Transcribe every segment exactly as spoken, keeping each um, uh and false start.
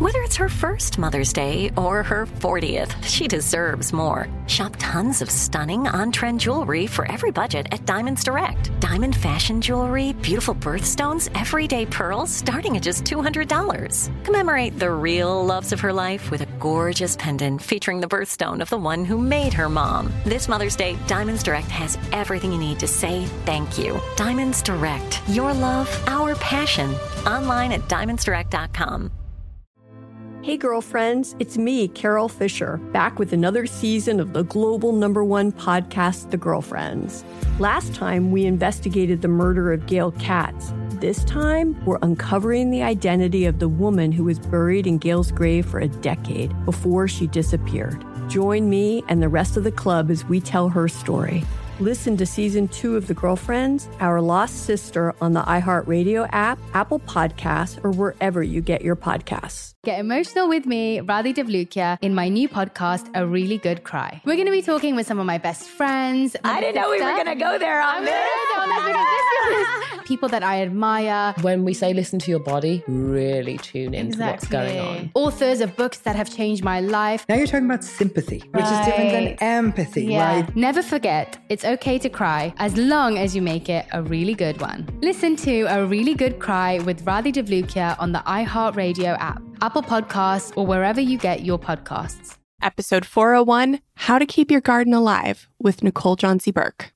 Whether it's her first Mother's Day or her fortieth, she deserves more. Shop tons of stunning on-trend jewelry for every budget at Diamonds Direct. Diamond fashion jewelry, beautiful birthstones, everyday pearls starting at just two hundred dollars. Commemorate the real loves of her life with a gorgeous pendant featuring the birthstone of the one who made her mom. This Mother's Day, Diamonds Direct has everything you need to say thank you. Diamonds Direct. Your love, our passion. Online at diamonds direct dot com. Hey girlfriends, it's me, Carol Fisher, back with another season of the global number one podcast, The Girlfriends. Last time, we investigated the murder of Gail Katz. This time, we're uncovering the identity of the woman who was buried in Gail's grave for a decade before she disappeared. Join me and the rest of the club as we tell her story. Listen to season two of The Girlfriends, Our Lost Sister on the iHeartRadio app, Apple Podcasts, or wherever you get your podcasts. Get emotional with me, Radhi Devlukia, in my new podcast, A Really Good Cry. We're going to be talking with some of my best friends. I didn't know we were going to go there on this. People that I admire. When we say listen to your body, really tune into Exactly. what's going on. Authors of books that have changed my life. Now you're talking about sympathy, which Right. is different than empathy, Yeah. right? Never forget, it's okay to cry as long as you make it a really good one. Listen to A Really Good Cry with Radhi Devlukia on the iHeartRadio app, Apple Podcasts, or wherever you get your podcasts. Episode four oh one, How to Keep Your Garden Alive with Nicole Johnsey Burke.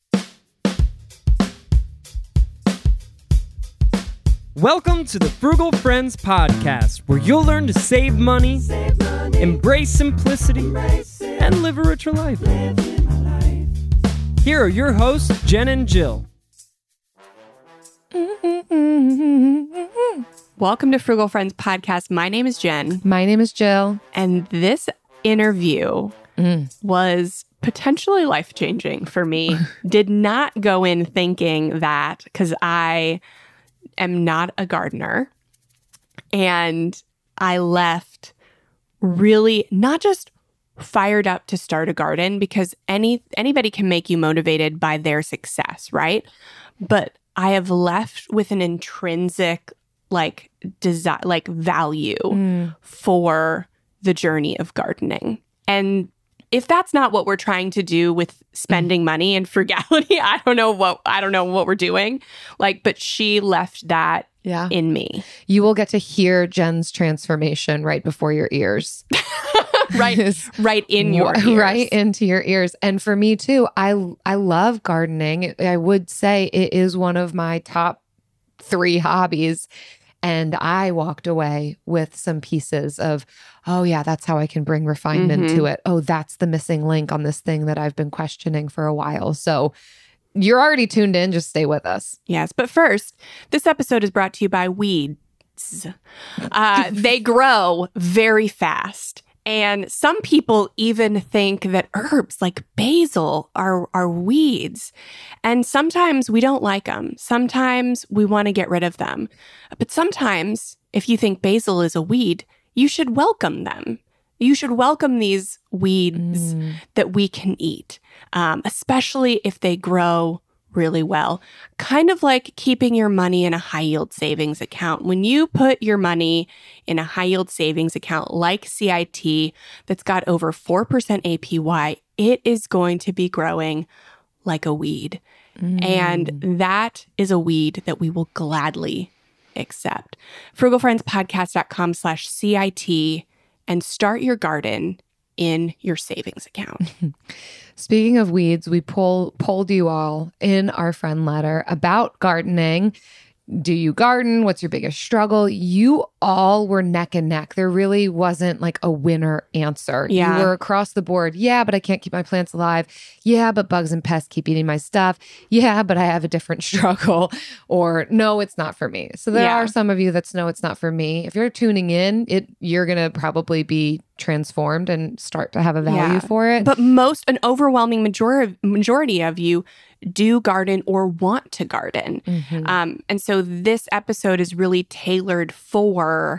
Welcome to the Frugal Friends Podcast, where you'll learn to save money, save money embrace simplicity, embrace and live a richer life. life. Here are your hosts, Jen and Jill. Welcome to Frugal Friends Podcast. My name is Jen. My name is Jill. And this interview Mm. was potentially life-changing for me. Did not go in thinking that, because I am not a gardener. And I left really not just fired up to start a garden, because any anybody can make you motivated by their success, right? But I have left with an intrinsic like desire, like value Mm. for the journey of gardening. And if that's not what we're trying to do with spending money and frugality, I don't know what I don't know what we're doing. Like, but she left that Yeah. in me. You will get to hear Jen's transformation right before your ears. right, right in your ears. Right into your ears. And for me too, I I love gardening. I would say it is one of my top three hobbies. And I walked away with some pieces of, oh yeah, that's how I can bring refinement Mm-hmm. to it. Oh, that's the missing link on this thing that I've been questioning for a while. So you're already tuned in. Just stay with us. Yes, but first, this episode is brought to you by weeds. Uh, they grow very fast. And some people even think that herbs like basil are, are weeds. And sometimes we don't like them. Sometimes we want to get rid of them. But sometimes, if you think basil is a weed, you should welcome them. You should welcome these weeds Mm. that we can eat, um, especially if they grow really well. Kind of like keeping your money in a high yield savings account. When you put your money in a high yield savings account like C I T that's got over four percent A P Y, it is going to be growing like a weed. Mm. And that is a weed that we will gladly accept. frugalfriendspodcast.com slash CIT and start your garden in your savings account. Speaking of weeds, we poll, polled you all in our friend letter about gardening. Do you garden? What's your biggest struggle? You all were neck and neck. There really wasn't like a winner answer. Yeah. You were across the board. Yeah, but I can't keep my plants alive. Yeah, but bugs and pests keep eating my stuff. Yeah, but I have a different struggle. Or no, it's not for me. So there Yeah. are some of you that's no, it's not for me. If you're tuning in, it you're going to probably be transformed and start to have a value Yeah. for it. But most, an overwhelming majority majority of you do garden or want to garden. Mhm. Um, and so this episode is really tailored for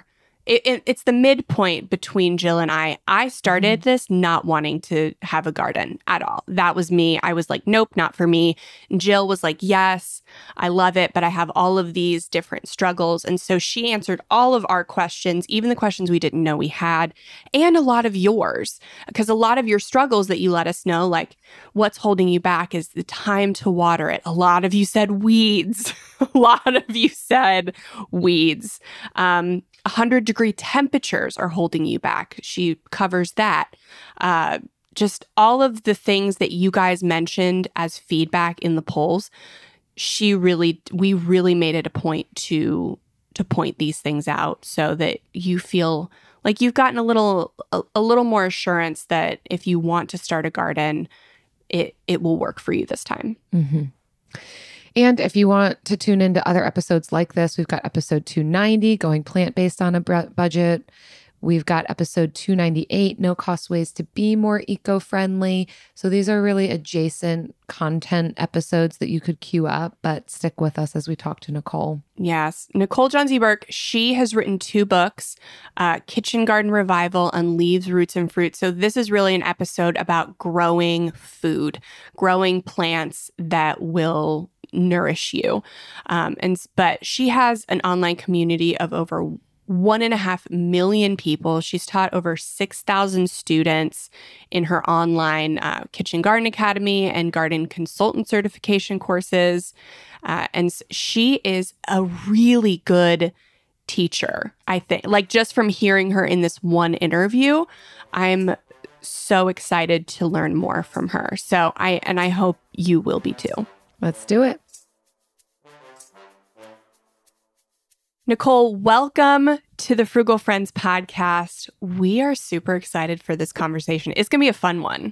it, it, it's the midpoint between Jill and I. I started mm-hmm. this not wanting to have a garden at all. That was me. I was like, nope, not for me. And Jill was like, yes, I love it, but I have all of these different struggles. And so she answered all of our questions, even the questions we didn't know we had, and a lot of yours. Because a lot of your struggles that you let us know, like what's holding you back is the time to water it. A lot of you said weeds. A lot of you said weeds. Um, one hundred degree temperatures are holding you back. She covers that. Uh, just all of the things that you guys mentioned as feedback in the polls, she really, we really made it a point to to point these things out so that you feel like you've gotten a little a, a little more assurance that if you want to start a garden, it it will work for you this time. Mm-hmm. And if you want to tune into other episodes like this, we've got episode two ninety, Going Plant-Based on a Budget. We've got episode two ninety-eight, No Cost Ways to Be More Eco-Friendly. So these are really adjacent content episodes that you could queue up, but stick with us as we talk to Nicole. Yes. Nicole Johnsey Burke, she has written two books, uh, Kitchen Garden Revival and Leaves, Roots, and Fruit. So this is really an episode about growing food, growing plants that will nourish you. Um, and but she has an online community of over one and a half million people. She's taught over six thousand students in her online uh, Kitchen Garden Academy and Garden Consultant Certification courses. Uh, and she is a really good teacher, I think. Like just from hearing her in this one interview, I'm so excited to learn more from her. So I, and I hope you will be too. Let's do it. Nicole, welcome to the Frugal Friends podcast. We are super excited for this conversation. It's going to be a fun one.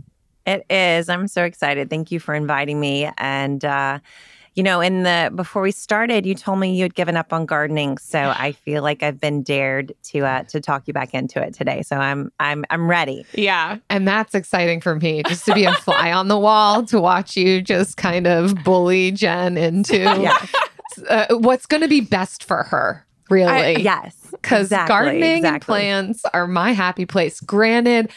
It is. I'm so excited. Thank you for inviting me. And, uh, you know, in the before we started, you told me you had given up on gardening. So I feel like I've been dared to uh, to talk you back into it today. So I'm I'm I'm ready. Yeah. And that's exciting for me, just to be a fly on the wall, to watch you just kind of bully Jen into yeah. uh, what's going to be best for her. Really? I, yes. Because exactly, gardening exactly. and plants are my happy place. Granted,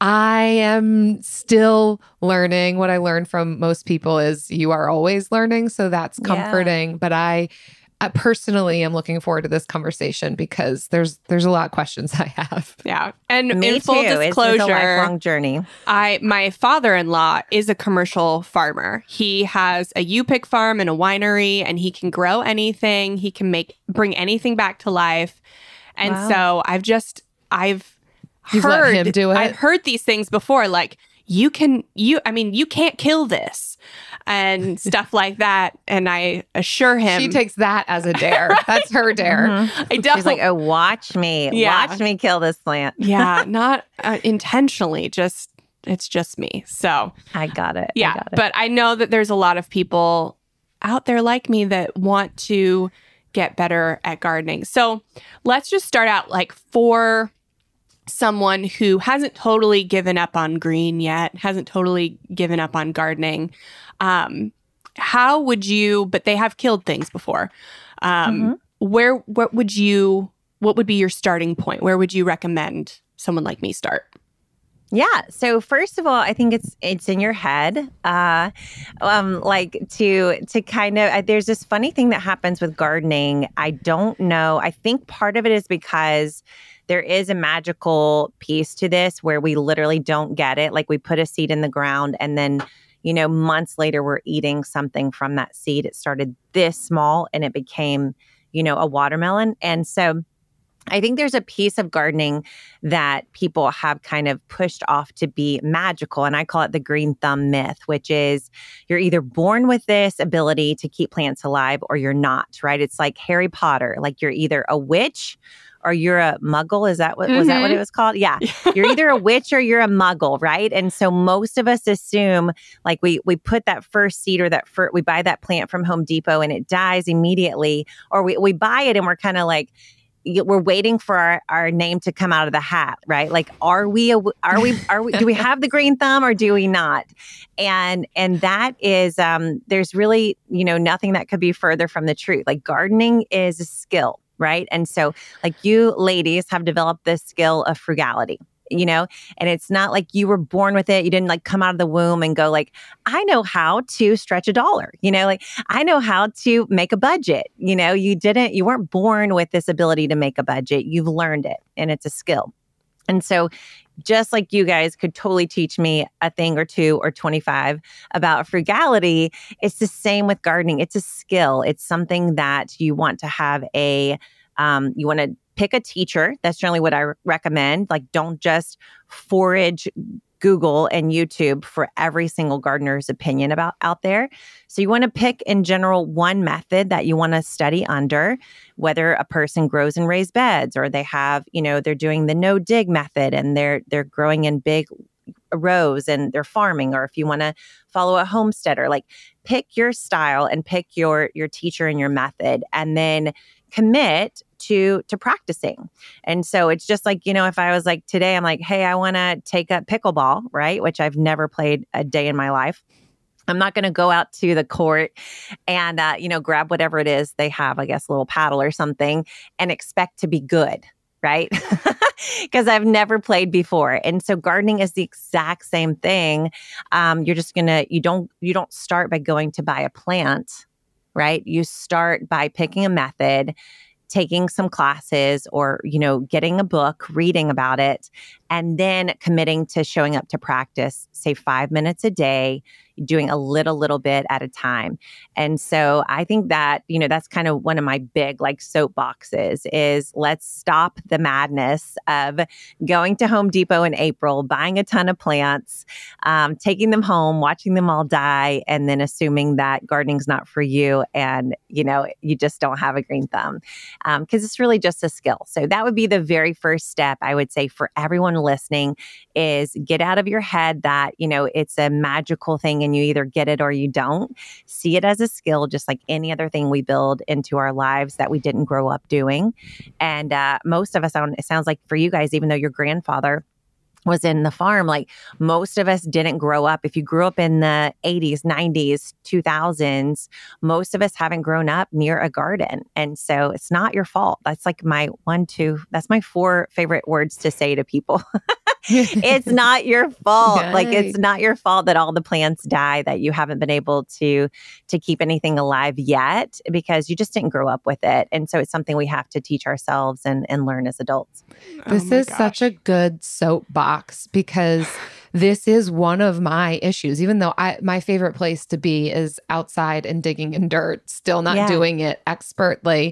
I am still learning. What I learned from most people is you are always learning. So that's comforting. Yeah. But I, I personally am looking forward to this conversation because there's there's a lot of questions I have. Yeah. And Me in full too. disclosure, it's, it's a lifelong journey. I my father-in-law is a commercial farmer. He has a U-Pick farm and a winery, and he can grow anything. He can make bring anything back to life. And wow. so I've just I've You've heard let him do it. I've heard these things before, like you can you I mean you can't kill this and stuff like that. And I assure him she takes that as a dare. That's her dare. Mm-hmm. I don't. She's like, oh, watch me, Yeah. watch me kill this plant. Yeah, not uh, intentionally. Just it's just me. So I got it. Yeah, I got it. But I know that there's a lot of people out there like me that want to get better at gardening. So let's just start out like for someone who hasn't totally given up on green yet, hasn't totally given up on gardening. Um, how would you, but they have killed things before. Um, mm-hmm. Where, what would you, what would be your starting point? Where would you recommend someone like me start? Yeah. So first of all, I think it's it's in your head. Uh, um, like to to kind of uh, there's this funny thing that happens with gardening. I don't know. I think part of it is because there is a magical piece to this where we literally don't get it. Like we put a seed in the ground and then, you know, months later we're eating something from that seed. It started this small and it became, you know, a watermelon. And so I think there's a piece of gardening that people have kind of pushed off to be magical. And I call it the green thumb myth, which is you're either born with this ability to keep plants alive or you're not, right? It's like Harry Potter, like you're either a witch or you're a muggle. Is that what, mm-hmm. was that what it was called? Yeah. You're either a witch or you're a muggle, right? And so most of us assume like we we put that first seed or that first, we buy that plant from Home Depot and it dies immediately, or we, we buy it and we're kind of like, we're waiting for our, our name to come out of the hat, right? Like, are we, a, are we, are we, do we have the green thumb or do we not? And, and that is, um, there's really, you know, nothing that could be further from the truth. Like gardening is a skill. right? And so like you ladies have developed this skill of frugality, you know, and it's not like you were born with it. You didn't like come out of the womb and go like, I know how to stretch a dollar, you know, like I know how to make a budget. You know, you didn't, you weren't born with this ability to make a budget. You've learned it and it's a skill. And so just like you guys could totally teach me a thing or two or twenty-five about frugality, it's the same with gardening. It's a skill. It's something that you want to have a, um, you want to pick a teacher. That's generally what I re- recommend. Like, don't just forage Google and YouTube for every single gardener's opinion about out there. So you want to pick in general one method that you want to study under, whether a person grows in raised beds or they have, you know, they're doing the no dig method and they're they're growing in big rows and they're farming, or if you want to follow a homesteader, like pick your style and pick your your teacher and your method, and then commit to to practicing. And so it's just like, you know, if I was like today, I'm like, hey, I want to take up pickleball, right? Which I've never played a day in my life. I'm not going to go out to the court and, uh, you know, grab whatever it is they have, I guess, a little paddle or something, and expect to be good, right? Because I've never played before. And so gardening is the exact same thing. Um, you're just going to, you don't, you don't start by going to buy a plant, right? You start by picking a method, taking some classes, or, you know, getting a book, reading about it, and then committing to showing up to practice, say five minutes a day, doing a little, little bit at a time. And so I think that, you know, that's kind of one of my big like soapboxes is let's stop the madness of going to Home Depot in April, buying a ton of plants, um, taking them home, watching them all die, and then assuming that gardening's not for you and, you know, you just don't have a green thumb. Um, because it's really just a skill. So that would be the very first step, I would say, for everyone listening, is get out of your head that, you know, it's a magical thing and you either get it or you don't. See it as a skill, just like any other thing we build into our lives that we didn't grow up doing. And uh, most of us, it sounds like for you guys, even though your grandfather was in the farm, like most of us didn't grow up. If you grew up in the eighties, nineties, two thousands, most of us haven't grown up near a garden. And so it's not your fault. That's like my one, two, that's my four favorite words to say to people. It's not your fault. Yay. Like it's not your fault that all the plants die, that you haven't been able to to keep anything alive yet because you just didn't grow up with it. And so it's something we have to teach ourselves and, and learn as adults. This oh is gosh. such a good soapbox because this is one of my issues, even though I my favorite place to be is outside and digging in dirt, still not yeah. doing it expertly.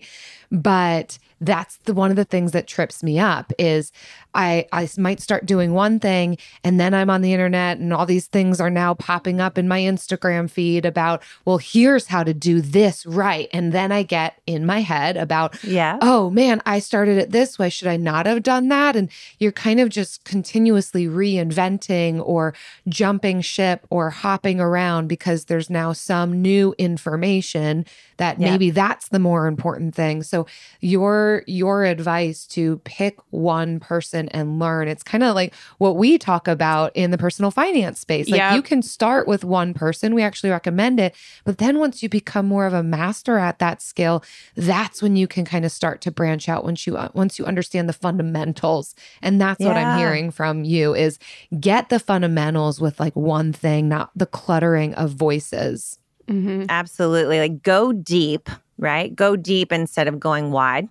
But that's the one of the things that trips me up is I, I might start doing one thing and then I'm on the internet and all these things are now popping up in my Instagram feed about, well, here's how to do this right. And then I get in my head about, yeah. oh man, I started it this way. Should I not have done that? And you're kind of just continuously reinventing or jumping ship or hopping around because there's now some new information that yeah. maybe that's the more important thing. So your your advice to pick one person and learn, it's kind of like what we talk about in the personal finance space. Like yep. you can start with one person. We actually recommend it. But then once you become more of a master at that skill, that's when you can kind of start to branch out once you once you understand the fundamentals. And that's yeah. what I'm hearing from you is get the fundamentals with like one thing, not the cluttering of voices. Mm-hmm. Absolutely. Like go deep, right? Go deep instead of going wide.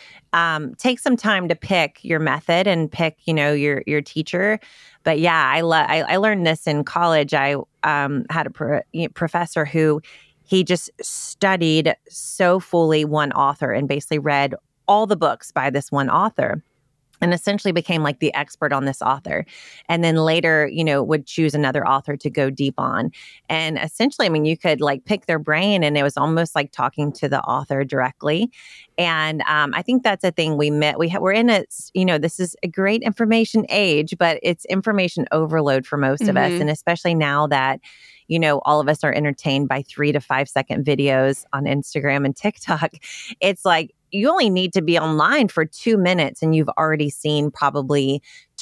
Um, take some time to pick your method and pick, you know, your your teacher. But yeah, I, lo- I, I learned this in college. I um, had a pro- professor who he just studied so fully one author and basically read all the books by this one author. And essentially became like the expert on this author. And then later, you know, would choose another author to go deep on. And essentially, I mean, you could like pick their brain and it was almost like talking to the author directly. And um, I think that's a thing we met. We ha- we're in a, you know, this is a great information age, but it's information overload for most mm-hmm. of us. And especially now that, you know, all of us are entertained by three to five second videos on Instagram and TikTok. It's like, you only need to be online for two minutes and you've already seen probably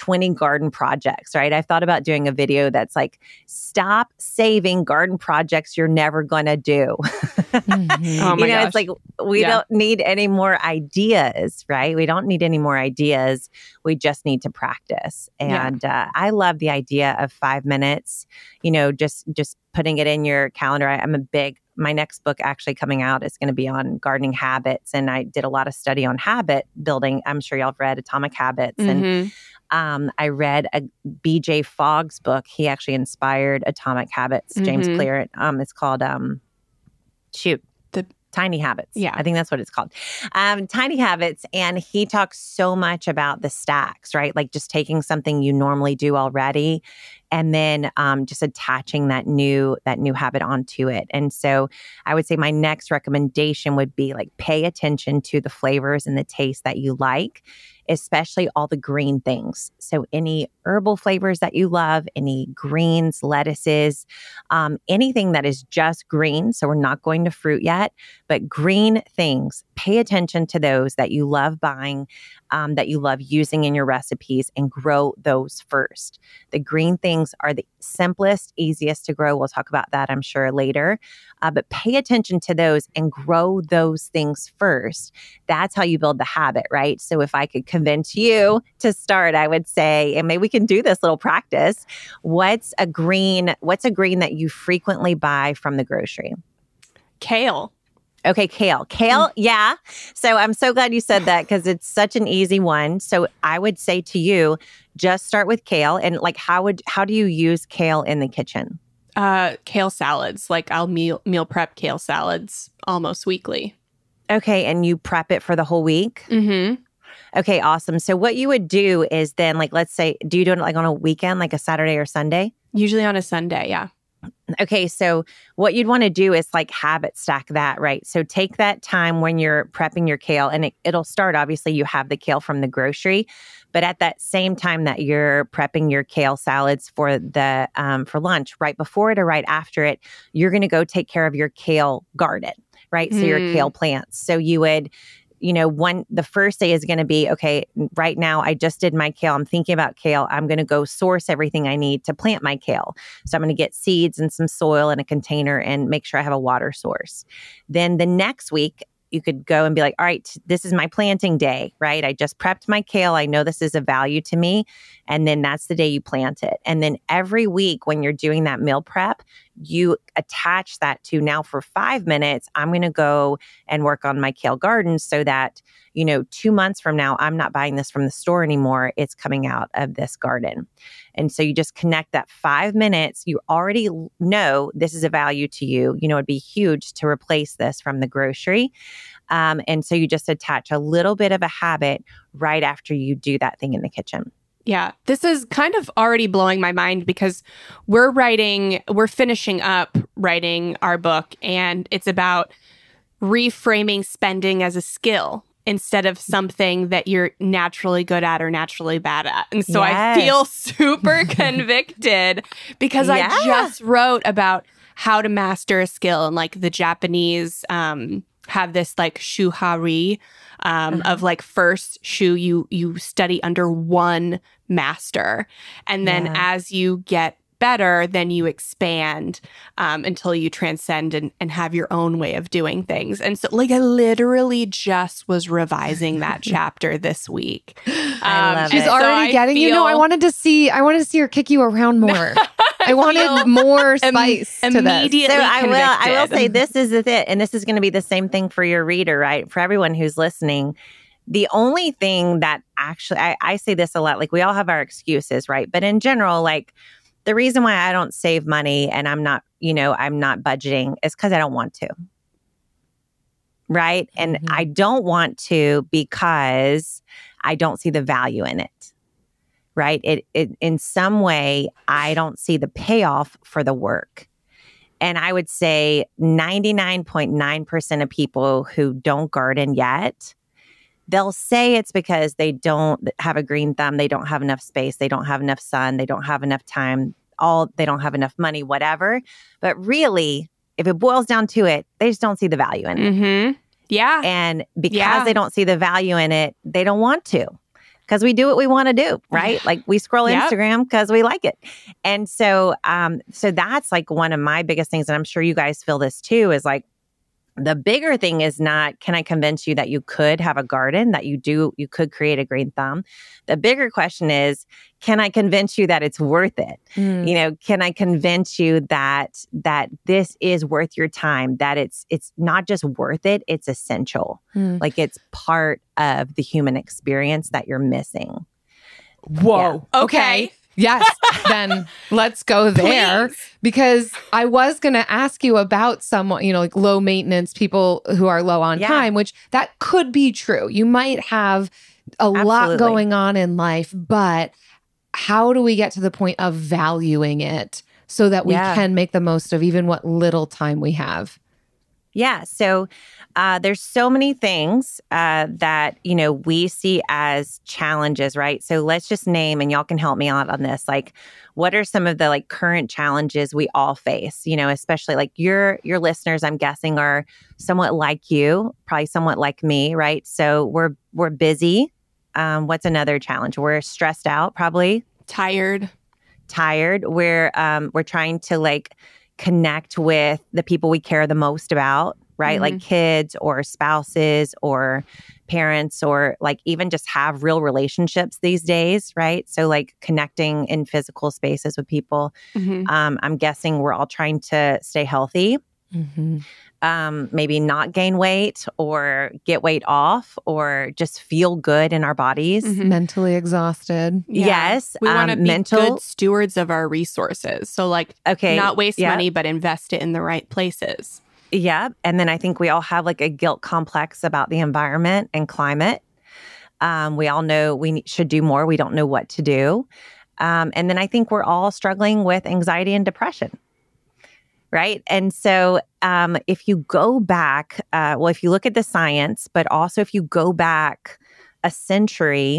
twenty garden projects, right? I've thought about doing a video that's like, stop saving garden projects you're never going to do. Mm-hmm. Oh my you know, gosh. it's like, we yeah. don't need any more ideas, right? We don't need any more ideas. We just need to practice. And yeah. uh, I love the idea of five minutes, you know, just, just putting it in your calendar. I, I'm a big, my next book actually coming out is going to be on gardening habits. And I did a lot of study on habit building. I'm sure y'all have read Atomic Habits. Mm-hmm. And um, I read a B J Fogg's book. He actually inspired Atomic Habits, mm-hmm. James Clear. Um, it's called, um, shoot, the Tiny Habits. Yeah. I think that's what it's called. Um, Tiny Habits. And he talks so much about the stacks, right? Like just taking something you normally do already and then um, just attaching that new that new habit onto it. And so I would say my next recommendation would be like pay attention to the flavors and the taste that you like, especially all the green things. So any herbal flavors that you love, any greens, lettuces, um, anything that is just green. So we're not going to fruit yet, but green things. Pay attention to those that you love buying, um, that you love using in your recipes, and grow those first. The green things are the simplest, easiest to grow. We'll talk about that, I'm sure, later. Uh, but pay attention to those and grow those things first. That's how you build the habit, right? So if I could convince you to start, I would say, and maybe we can do this little practice. What's a green, what's a green that you frequently buy from the grocery? Kale. Okay, kale. Kale, mm. yeah. So I'm so glad you said that because it's such an easy one. So I would say to you, just start with kale. And like, how would how do you use kale in the kitchen? Uh, kale salads. Like I'll meal meal prep kale salads almost weekly. Okay, and you prep it for the whole week? Mm-hmm. Okay, awesome. So what you would do is then, like, let's say, do you do it like on a weekend, like a Saturday or Sunday? Usually on a Sunday, yeah. Okay, so what you'd want to do is like habit stack that, right? So take that time when you're prepping your kale, and it, it'll start, obviously, you have the kale from the grocery, but at that same time that you're prepping your kale salads for the um, for lunch, right before it or right after it, you're going to go take care of your kale garden, right? So mm. your kale plants. So you would... You know, one, the first day is going to be, okay, right now I just did my kale. I'm thinking about kale. I'm going to go source everything I need to plant my kale. So I'm going to get seeds and some soil in a container and make sure I have a water source. Then the next week, you could go and be like, all right, this is my planting day, right? I just prepped my kale. I know this is of value to me. And then that's the day you plant it. And then every week when you're doing that meal prep, you attach that to, now for five minutes, I'm going to go and work on my kale garden so that, you know, two months from now, I'm not buying this from the store anymore. It's coming out of this garden. And so you just connect that five minutes. You already know this is a value to you. You know, it'd be huge to replace this from the grocery. Um, and so you just attach a little bit of a habit right after you do that thing in the kitchen. Yeah, this is kind of already blowing my mind because we're writing, we're finishing up writing our book, and it's about reframing spending as a skill instead of something that you're naturally good at or naturally bad at. And so yes. I feel super convicted because yeah. I just wrote about how to master a skill, and like the Japanese um, have this like shuhari um, uh-huh. of like first shu, you you study under one master. And then yeah. as you get better, then you expand um, until you transcend and, and have your own way of doing things. And so like I literally just was revising that chapter this week. I love um, She's it. already so getting, feel, you know, I wanted to see, I wanted to see her kick you around more. I wanted more spice Im- to immediately this. So I will, convicted. I will say this is it, and this is going to be the same thing for your reader, right? For everyone who's listening. The only thing that actually, I, I say this a lot, like we all have our excuses, right? But in general, like the reason why I don't save money and I'm not, you know, I'm not budgeting is because I don't want to. Right. And mm-hmm. I don't want to because I don't see the value in it. Right. It, it in some way, I don't see the payoff for the work. And I would say ninety-nine point nine percent of people who don't garden yet, they'll say it's because they don't have a green thumb, they don't have enough space, they don't have enough sun, they don't have enough time, all they don't have enough money, whatever. But really, if it boils down to it, they just don't see the value in it. Mm-hmm. Yeah. And because yeah. they don't see the value in it, they don't want to. because we do what we want to do, right? Like we scroll Yep. Instagram because we like it. And so, um, so that's like one of my biggest things. And I'm sure you guys feel this too, is like, the bigger thing is not, can I convince you that you could have a garden, that you do, you could create a green thumb? The bigger question is, can I convince you that it's worth it? Mm. You know, can I convince you that, that this is worth your time, that it's, it's not just worth it, it's essential. Mm. Like it's part of the human experience that you're missing. Whoa. Okay. Yes, then let's go there. Please. Because I was going to ask you about someone, you know, like low maintenance people who are low on Yeah. time, which that could be true. You might have a lot Absolutely. going on in life, but how do we get to the point of valuing it so that we Yeah. can make the most of even what little time we have? Yeah. So uh, there's so many things uh, that, you know, we see as challenges, right? So let's just name, and y'all can help me out on this. Like, what are some of the like current challenges we all face? You know, especially like your your listeners, I'm guessing, are somewhat like you, probably somewhat like me, right? So we're we're busy. Um, what's another challenge? We're stressed out, probably Tired. tired. We're um, we're trying to like connect with the people we care the most about, right? Mhm. Like kids or spouses or parents, or like even just have real relationships these days, right? So like connecting in physical spaces with people. Mhm. Um, I'm guessing we're all trying to stay healthy, Mm-hmm. um, maybe not gain weight or get weight off, or just feel good in our bodies. Mhm. Mentally exhausted. Yeah. Yes, We want to um, be mental- good stewards of our resources. So like Okay. not waste yeah. money, but invest it in the right places. Yeah. And then I think we all have like a guilt complex about the environment and climate. Um, we all know we ne- should do more. We don't know what to do. Um, and then I think we're all struggling with anxiety and depression. Right. And so um, if you go back, uh, well, if you look at the science, but also if you go back a century,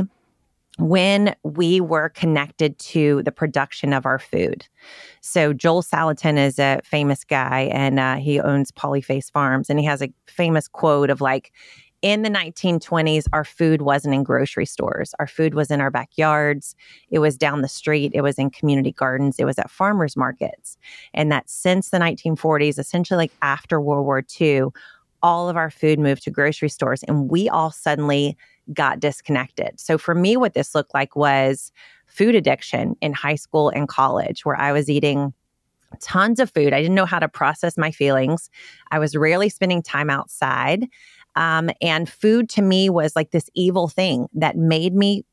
when we were connected to the production of our food. So Joel Salatin is a famous guy, and uh, he owns Polyface Farms. And he has a famous quote of like, in the nineteen twenties, our food wasn't in grocery stores. Our food was in our backyards. It was down the street. It was in community gardens. It was at farmers markets. And that since the nineteen forties, essentially like after World War Two, all of our food moved to grocery stores, and we all suddenly got disconnected. So for me, what this looked like was food addiction in high school and college, where I was eating tons of food. I didn't know how to process my feelings. I was rarely spending time outside. Um, and food to me was like this evil thing that made me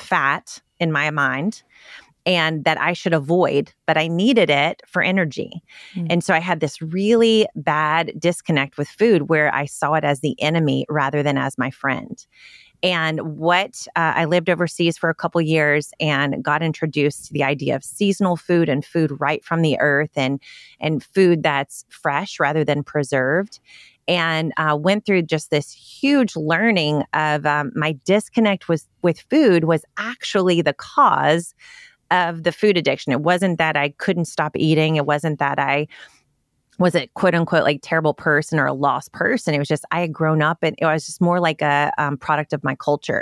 fat in my mind, and that I should avoid, but I needed it for energy. Mm. And so I had this really bad disconnect with food where I saw it as the enemy rather than as my friend. And what uh, I lived overseas for a couple years and got introduced to the idea of seasonal food and food right from the earth, and and food that's fresh rather than preserved. And uh, went through just this huge learning of um, my disconnect was, with food was actually the cause of the food addiction. It wasn't that I couldn't stop eating. It wasn't that I was a quote unquote like terrible person or a lost person. It was just I had grown up, and it was just more like a um, product of my culture.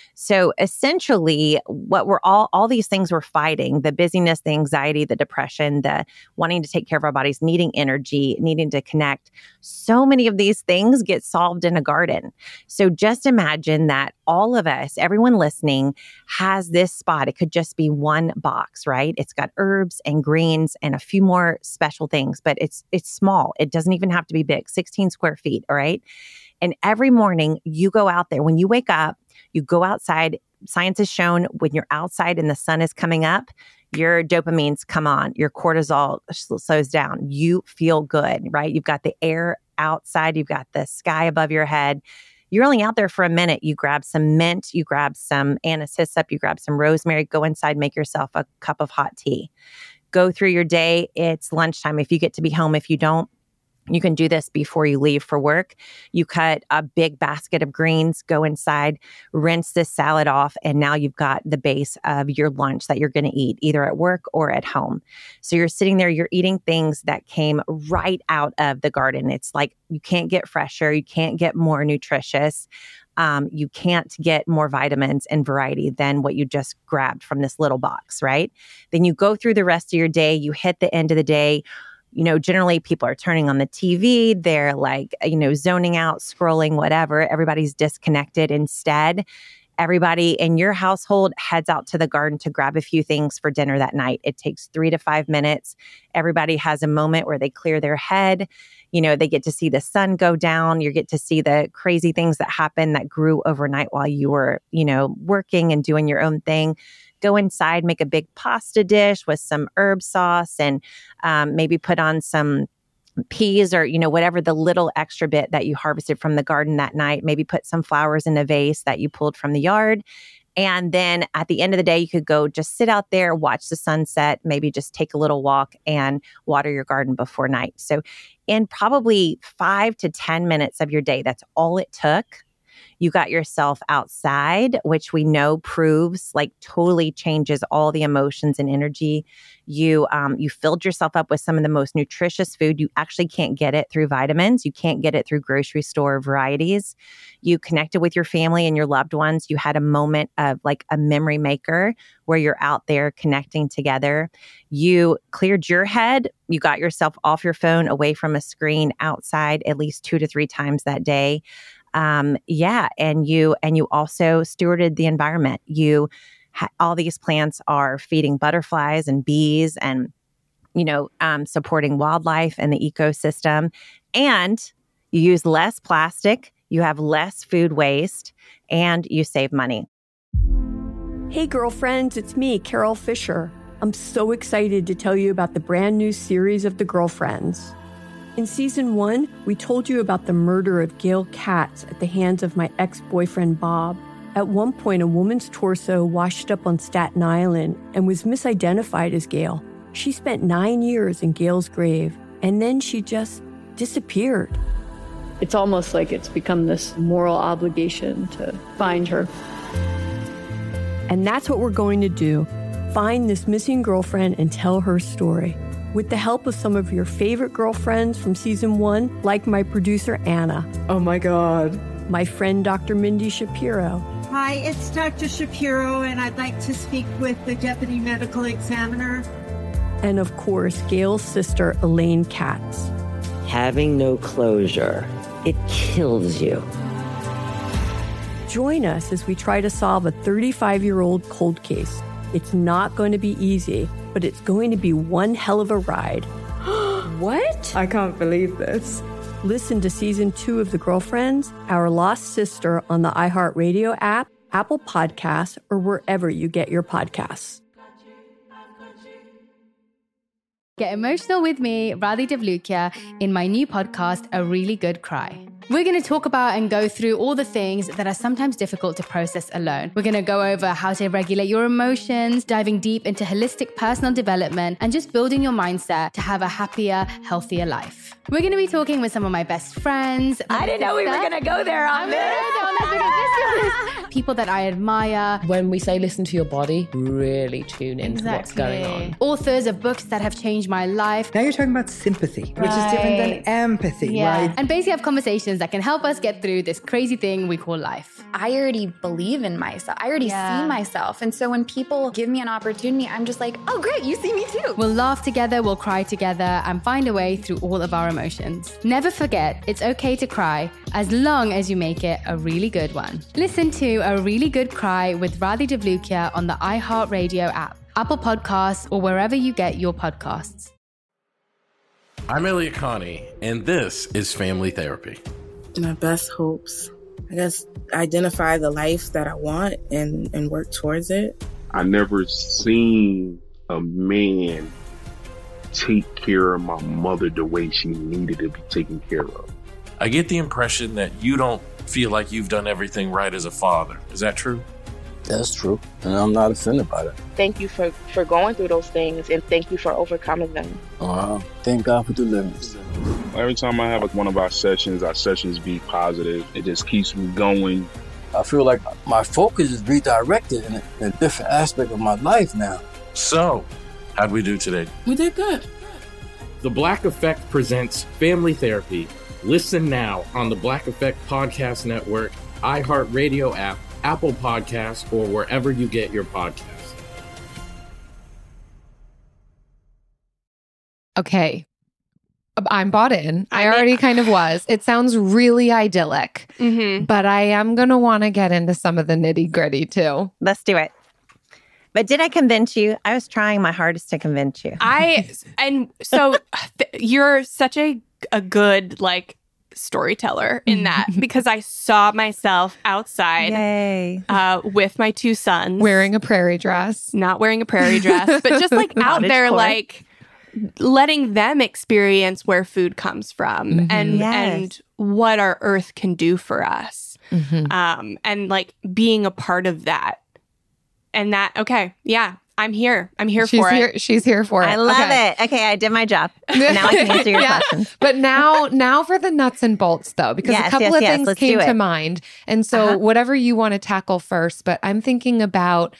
So essentially, what we're all, all these things we're fighting, the busyness, the anxiety, the depression, the wanting to take care of our bodies, needing energy, needing to connect. So many of these things get solved in a garden. So just imagine that all of us, everyone listening, has this spot. It could just be one box, right? It's got herbs and greens and a few more special things, but it's it's small. It doesn't even have to be big, sixteen square feet, all right? And every morning you go out there, when you wake up, you go outside. Science has shown when you're outside and the sun is coming up, your dopamines come on, your cortisol slows down. You feel good, right? You've got the air outside, you've got the sky above your head. You're only out there for a minute. You grab some mint, you grab some anise hyssop, you grab some rosemary, go inside, make yourself a cup of hot tea. Go through your day. It's lunchtime. If you get to be home, if you don't, you can do this before you leave for work. You cut a big basket of greens, go inside, rinse this salad off, and now you've got the base of your lunch that you're going to eat either at work or at home. So you're sitting there, you're eating things that came right out of the garden. It's like you can't get fresher, you can't get more nutritious. um, you can't get more vitamins and variety than what you just grabbed from this little box, right? Then you go through the rest of your day, you hit the end of the day. You know, generally people are turning on the T V. They're like, you know, zoning out, scrolling, whatever. Everybody's disconnected. Instead, everybody in your household heads out to the garden to grab a few things for dinner that night. It takes three to five minutes. Everybody has a moment where they clear their head. You know, they get to see the sun go down. You get to see the crazy things that happen that grew overnight while you were, you know, working and doing your own thing. Go inside, make a big pasta dish with some herb sauce and um, maybe put on some peas or, you know, whatever the little extra bit that you harvested from the garden that night. Maybe put some flowers in a vase that you pulled from the yard. And then at the end of the day, you could go just sit out there, watch the sunset, maybe just take a little walk and water your garden before night. So in probably five to ten minutes of your day, that's all it took. You got yourself outside, which we know proves like totally changes all the emotions and energy. You um, you filled yourself up with some of the most nutritious food. You actually can't get it through vitamins. You can't get it through grocery store varieties. You connected with your family and your loved ones. You had a moment of like a memory maker where you're out there connecting together. You cleared your head. You got yourself off your phone, away from a screen, outside at least two to three times that day. Um, yeah. And you, and you also stewarded the environment. You, ha- all these plants are feeding butterflies and bees and, you know, um, supporting wildlife and the ecosystem. And you use less plastic, you have less food waste, and you save money. Hey, girlfriends, it's me, Carol Fisher. I'm so excited to tell you about the brand new series of The Girlfriends. In season one, we told you about the murder of Gail Katz at the hands of my ex-boyfriend, Bob. At one point, a woman's torso washed up on Staten Island and was misidentified as Gail. She spent nine years in Gail's grave, and then she just disappeared. It's almost like it's become this moral obligation to find her. And that's what we're going to do. Find this missing girlfriend and tell her story. With the help of some of your favorite girlfriends from season one, like my producer, Anna. Oh my God. My friend, Doctor Mindy Shapiro. Hi, it's Doctor Shapiro, and I'd like to speak with the Deputy Medical Examiner. And of course, Gail's sister, Elaine Katz. Having no closure, it kills you. Join us as we try to solve a thirty-five-year-old cold case. It's not going to be easy, but it's going to be one hell of a ride. What? I can't believe this. Listen to season two of The Girlfriends, Our Lost Sister on the iHeartRadio app, Apple Podcasts, or wherever you get your podcasts. Get emotional with me, Radhi Devlukia, in my new podcast, A Really Good Cry. We're going to talk about and go through all the things that are sometimes difficult to process alone. We're going to go over how to regulate your emotions, diving deep into holistic personal development, and just building your mindset to have a happier, healthier life. We're going to be talking with some of my best friends. I didn't know we were going to go there on this. People that I admire. When we say listen to your body, really tune into exactly. what's going on. Authors of books that have changed my life. Now you're talking about sympathy, right. which is different than empathy, yeah. right? And basically have conversations that can help us get through this crazy thing we call life. I already believe in myself. I already yeah. see myself. And so when people give me an opportunity, I'm just like, oh, great, you see me too. We'll laugh together, we'll cry together, and find a way through all of our emotions. Never forget, it's okay to cry, as long as you make it a really good one. Listen to A Really Good Cry with Radhi Devlukia on the iHeartRadio app, Apple Podcasts, or wherever you get your podcasts. I'm Elliot Connie, and this is Family Therapy. My best hopes, I guess, identify the life that I want and, and work towards it. I never seen a man take care of my mother the way she needed to be taken care of. I get the impression that you don't feel like you've done everything right as a father. Is that true? That's true, and I'm not offended by it. Thank you for, for going through those things, and thank you for overcoming them. Wow, thank God for deliverance. Every time I have like one of our sessions, our sessions be positive. It just keeps me going. I feel like my focus is redirected in a, in a different aspect of my life now. So, how'd we do today? We did good. The Black Effect presents Family Therapy. Listen now on the Black Effect Podcast Network, iHeartRadio app, Apple Podcasts, or wherever you get your podcasts. Okay. I'm bought in. I already kind of was. It sounds really idyllic, mm-hmm. but I am going to want to get into some of the nitty gritty too. Let's do it. But did I convince you? I was trying my hardest to convince you. I, and so th- you're such a, a good, like, storyteller in that, because I saw myself outside Yay. Uh, with my two sons. Wearing a prairie dress. Not wearing a prairie dress, but just like out there, core. like letting them experience where food comes from Mm-hmm. and Yes. and what our earth can do for us. Mm-hmm. Um, and like being a part of that. And that, okay, yeah, I'm here. I'm here she's for here, it. She's here for it. I love okay. it. Okay, I did my job. Now I can answer your Yeah. questions. But now, now for the nuts and bolts, though, because Yes, a couple yes, of yes. things Let's came do to it. mind. And so, Uh-huh. whatever you want to tackle first, but I'm thinking about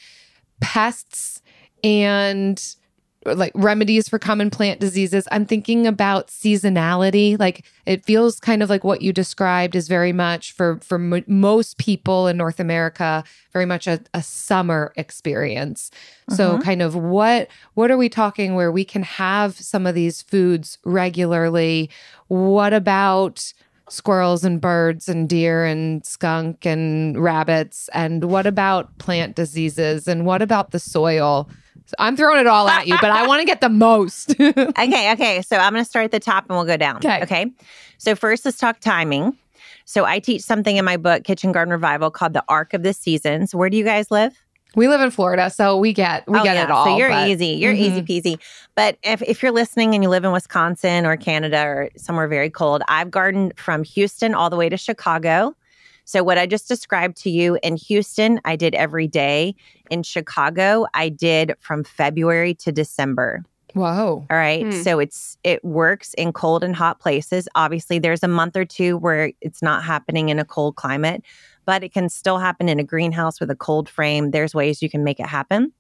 pests and like remedies for common plant diseases. I'm thinking about seasonality. Like it feels kind of like what you described is very much for for m- most people in North America, very much a, a summer experience. So Mhm. kind of what what are we talking where we can have some of these foods regularly? What about squirrels and birds and deer and skunk and rabbits? And what about plant diseases? And what about the soil? So I'm throwing it all at you, but I want to get the most. Okay, okay. So I'm going to start at the top and we'll go down. Okay. Okay. So first, let's talk timing. So I teach something in my book, Kitchen Garden Revival, called the Arc of the Seasons. Where do you guys live? We live in Florida, so we get we Oh, get yeah. it all. So you're but- easy. You're Mhm. easy peasy. But if, if you're listening and you live in Wisconsin or Canada or somewhere very cold, I've gardened from Houston all the way to Chicago. So what I just described to you in Houston, I did every day. In Chicago, I did from February to December. Whoa. All right. Hmm. So it's it works in cold and hot places. Obviously, there's a month or two where it's not happening in a cold climate, but it can still happen in a greenhouse with a cold frame. There's ways you can make it happen.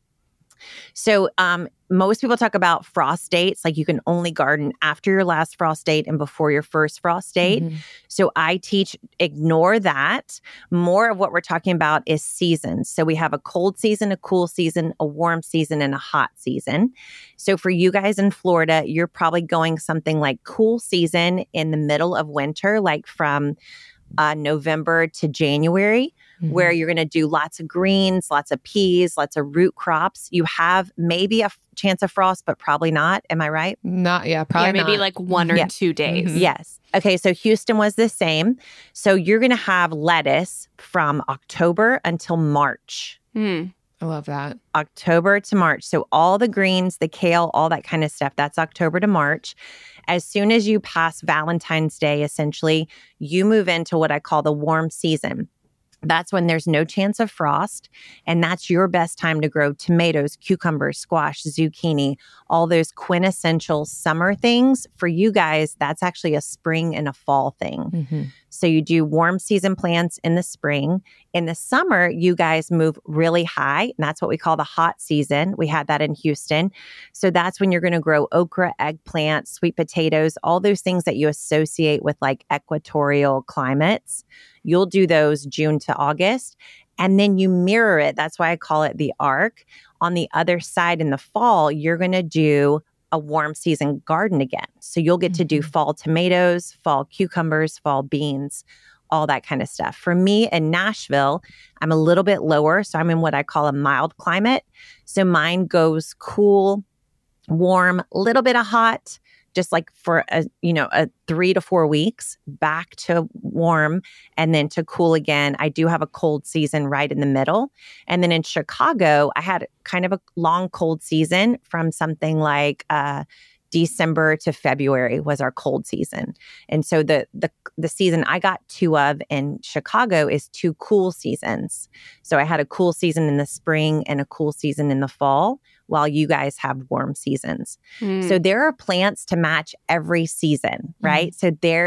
So um, most people talk about frost dates, like you can only garden after your last frost date and before your first frost date. Mhm. So I teach, ignore that. More of what we're talking about is seasons. So we have a cold season, a cool season, a warm season, and a hot season. So for you guys in Florida, you're probably going something like cool season in the middle of winter, like from uh, November to January, Mhm. where you're going to do lots of greens, lots of peas, lots of root crops. You have maybe a f- chance of frost, but probably not. Am I right? Not yeah, probably yeah, maybe not. like one or Yeah. two days. Mhm. Yes. Okay, so Houston was the same. So you're going to have lettuce from October until March. Hmm. I love that. October to March. So all the greens, the kale, all that kind of stuff, that's October to March. As soon as you pass Valentine's Day, essentially, you move into what I call the warm season. That's when there's no chance of frost. And that's your best time to grow tomatoes, cucumbers, squash, zucchini, all those quintessential summer things. For you guys, that's actually a spring and a fall thing. Mm-hmm. So you do warm season plants in the spring. In the summer, you guys move really high. And that's what we call the hot season. We had that in Houston. So that's when you're going to grow okra, eggplant, sweet potatoes, all those things that you associate with like equatorial climates. You'll do those June to August. And then you mirror it. That's why I call it the arc. On the other side in the fall, you're going to do a warm season garden again. So you'll get to do fall tomatoes, fall cucumbers, fall beans, all that kind of stuff. For me in Nashville, I'm a little bit lower. So I'm in what I call a mild climate. So mine goes cool, warm, a little bit of hot, just like for a, you know, a three to four weeks, back to warm and then to cool again. I do have a cold season right in the middle. And then in Chicago, I had kind of a long cold season from something like uh, December to February was our cold season. And so the the the season I got two of in Chicago is two cool seasons. So I had a cool season in the spring and a cool season in the fall, while you guys have warm seasons. Mm. So there are plants to match every season, right? Mm. So there's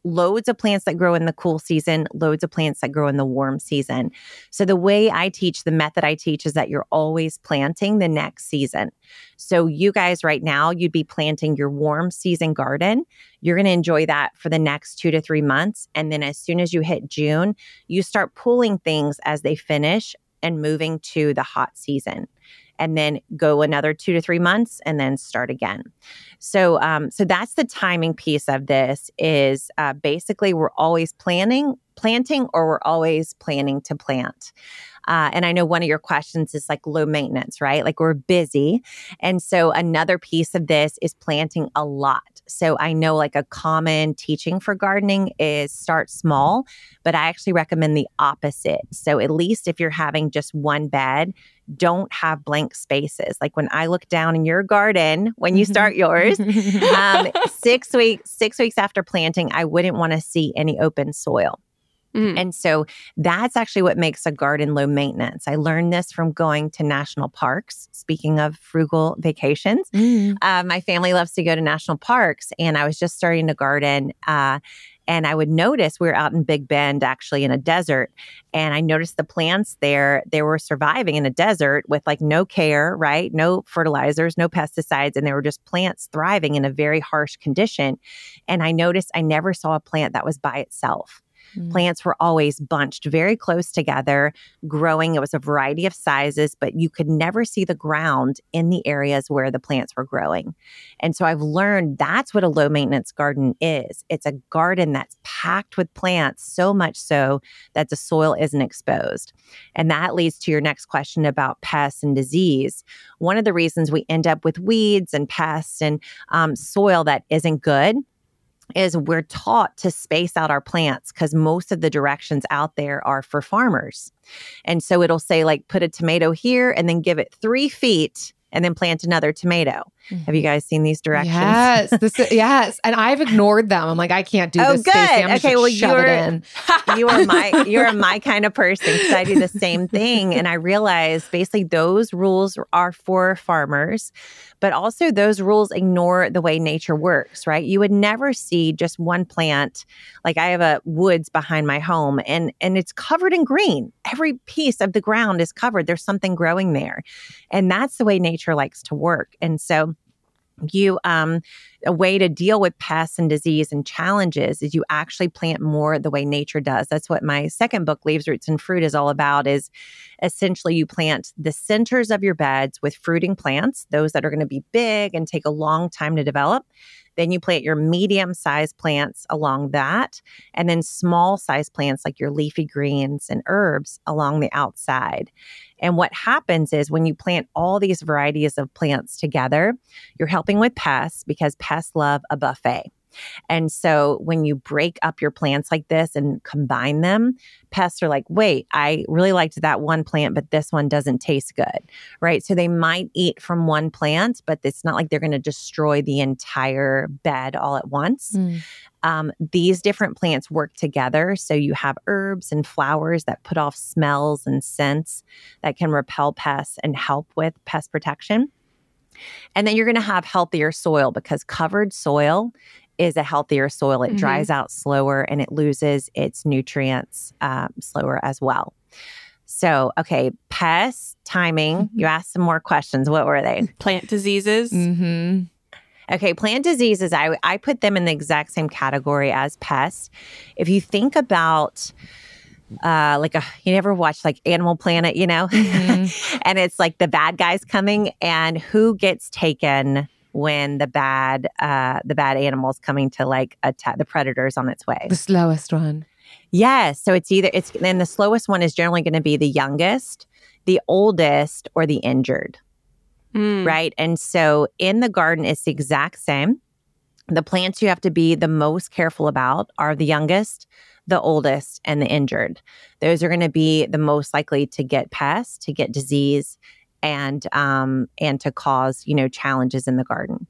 loads of plants that grow in the cool season, loads of plants that grow in the warm season. So the way I teach, the method I teach is that you're always planting the next season. So you guys right now, you'd be planting your warm season garden. You're going to enjoy that for the next two to three months. And then as soon as you hit June, you start pulling things as they finish and moving to the hot season. And then go another two to three months and then start again. So um, so that's the timing piece of this is uh, basically we're always planning, planting, or we're always planning to plant. Uh, and I know one of your questions is like low maintenance, right? Like we're busy. And so another piece of this is planting a lot. So I know like a common teaching for gardening is start small, but I actually recommend the opposite. So at least if you're having just one bed, don't have blank spaces. Like when I look down in your garden, when you start yours, um, six weeks, six weeks after planting, I wouldn't want to see any open soil. Mm. And so that's actually what makes a garden low maintenance. I learned this from going to national parks. Speaking of frugal vacations, mm. uh, my family loves to go to national parks. And I was just starting to garden. Uh, and I would notice we were out in Big Bend, actually in a desert. And I noticed the plants there, they were surviving in a desert with like no care, right? No fertilizers, no pesticides. And they were just plants thriving in a very harsh condition. And I noticed I never saw a plant that was by itself. Mm. Plants were always bunched very close together, growing. It was a variety of sizes, but you could never see the ground in the areas where the plants were growing. And so I've learned that's what a low maintenance garden is. It's a garden that's packed with plants, so much so that the soil isn't exposed. And that leads to your next question about pests and disease. One of the reasons we end up with weeds and pests and um, soil that isn't good is we're taught to space out our plants because most of the directions out there are for farmers. And so it'll say like, put a tomato here and then give it three feet and then plant another tomato. Mm-hmm. Have you guys seen these directions? Yes. This is, yes. And I've ignored them. I'm like, I can't do oh, this. Good. Stacey. I'm okay. Well, you're, you are my, you're my kind of person because I do the same thing. And I realize basically those rules are for farmers, but also those rules ignore the way nature works, right? You would never see just one plant. Like I have a woods behind my home and, and it's covered in green. Every piece of the ground is covered. There's something growing there. And that's the way nature likes to work. And so You, um, a way to deal with pests and disease and challenges is you actually plant more the way nature does. That's what my second book, Leaves, Roots, and Fruit, is all about, is essentially you plant the centers of your beds with fruiting plants, those that are going to be big and take a long time to develop. Then you plant your medium-sized plants along that, and then small-sized plants like your leafy greens and herbs along the outside. And what happens is when you plant all these varieties of plants together, you're helping with pests because pests love a buffet. And so when you break up your plants like this and combine them, pests are like, wait, I really liked that one plant, but this one doesn't taste good, right? So they might eat from one plant, but it's not like they're going to destroy the entire bed all at once. Mm. Um, these different plants work together. So you have herbs and flowers that put off smells and scents that can repel pests and help with pest protection. And then you're going to have healthier soil because covered soil is a healthier soil. It mm-hmm. dries out slower and it loses its nutrients um, slower as well. So, okay, pests, timing. Mm-hmm. You asked some more questions. What were they? Plant diseases. Mm-hmm. Okay, plant diseases, I, I put them in the exact same category as pests. If you think about uh, like a, you never watch like Animal Planet, you know, mm-hmm. and it's like the bad guys coming and who gets taken when the bad, uh, the bad animal's coming to like attack the predators on its way. The slowest one. Yes. So it's either, it's, then the slowest one is generally going to be the youngest, the oldest, or the injured. Mm. Right. And so in the garden, it's the exact same. The plants you have to be the most careful about are the youngest, the oldest, and the injured. Those are going to be the most likely to get pests, to get disease, and um, and to cause, you know, challenges in the garden.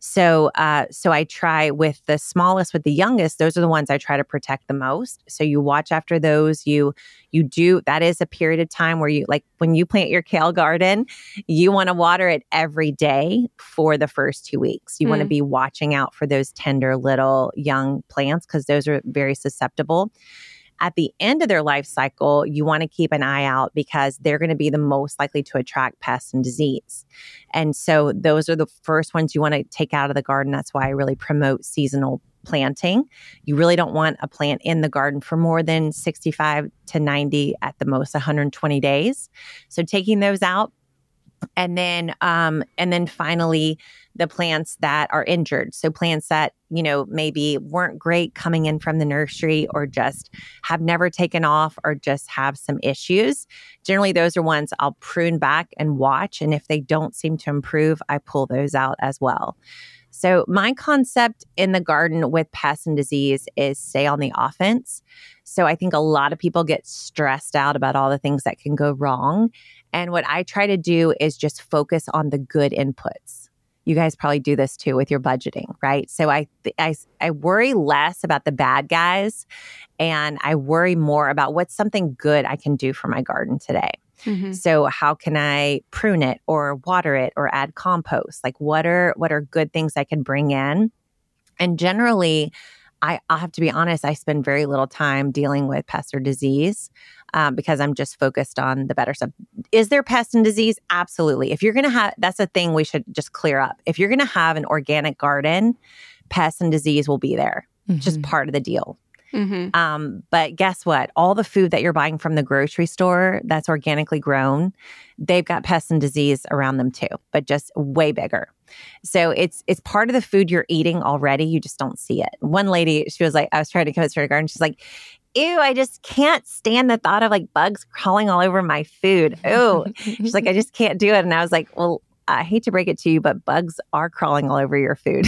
So uh, so I try with the smallest, with the youngest, those are the ones I try to protect the most. So you watch after those. You you do, that is a period of time where you, like when you plant your kale garden, you want to water it every day for the first two weeks. You mm. want to be watching out for those tender little young plants because those are very susceptible. At the end of their life cycle, you want to keep an eye out because they're going to be the most likely to attract pests and disease. And so those are the first ones you want to take out of the garden. That's why I really promote seasonal planting. You really don't want a plant in the garden for more than sixty-five to ninety, at the most one hundred twenty days. So taking those out. And then, um, and then finally, the plants that are injured. So plants that, you know, maybe weren't great coming in from the nursery or just have never taken off or just have some issues. Generally, those are ones I'll prune back and watch. And if they don't seem to improve, I pull those out as well. So my concept in the garden with pests and disease is stay on the offense. So I think a lot of people get stressed out about all the things that can go wrong. And what I try to do is just focus on the good inputs. You guys probably do this too with your budgeting, right? So I, I, I worry less about the bad guys and I worry more about what's something good I can do for my garden today. Mm-hmm. So how can I prune it or water it or add compost? Like what are what are good things I can bring in? And generally, I, I'll have to be honest, I spend very little time dealing with pest or disease um, because I'm just focused on the better stuff. Is there pest and disease? Absolutely. If you're going to have, that's a thing we should just clear up. If you're going to have an organic garden, pest and disease will be there. Mm-hmm. Just part of the deal. Mm-hmm. Um, but guess what? All the food that you're buying from the grocery store that's organically grown, they've got pests and disease around them too, but just way bigger. So it's it's part of the food you're eating already. You just don't see it. One lady, she was like, I was trying to convince her to garden. She's like, ew, I just can't stand the thought of like bugs crawling all over my food. Ew. She's like, I just can't do it. And I was like, well, I hate to break it to you, but bugs are crawling all over your food.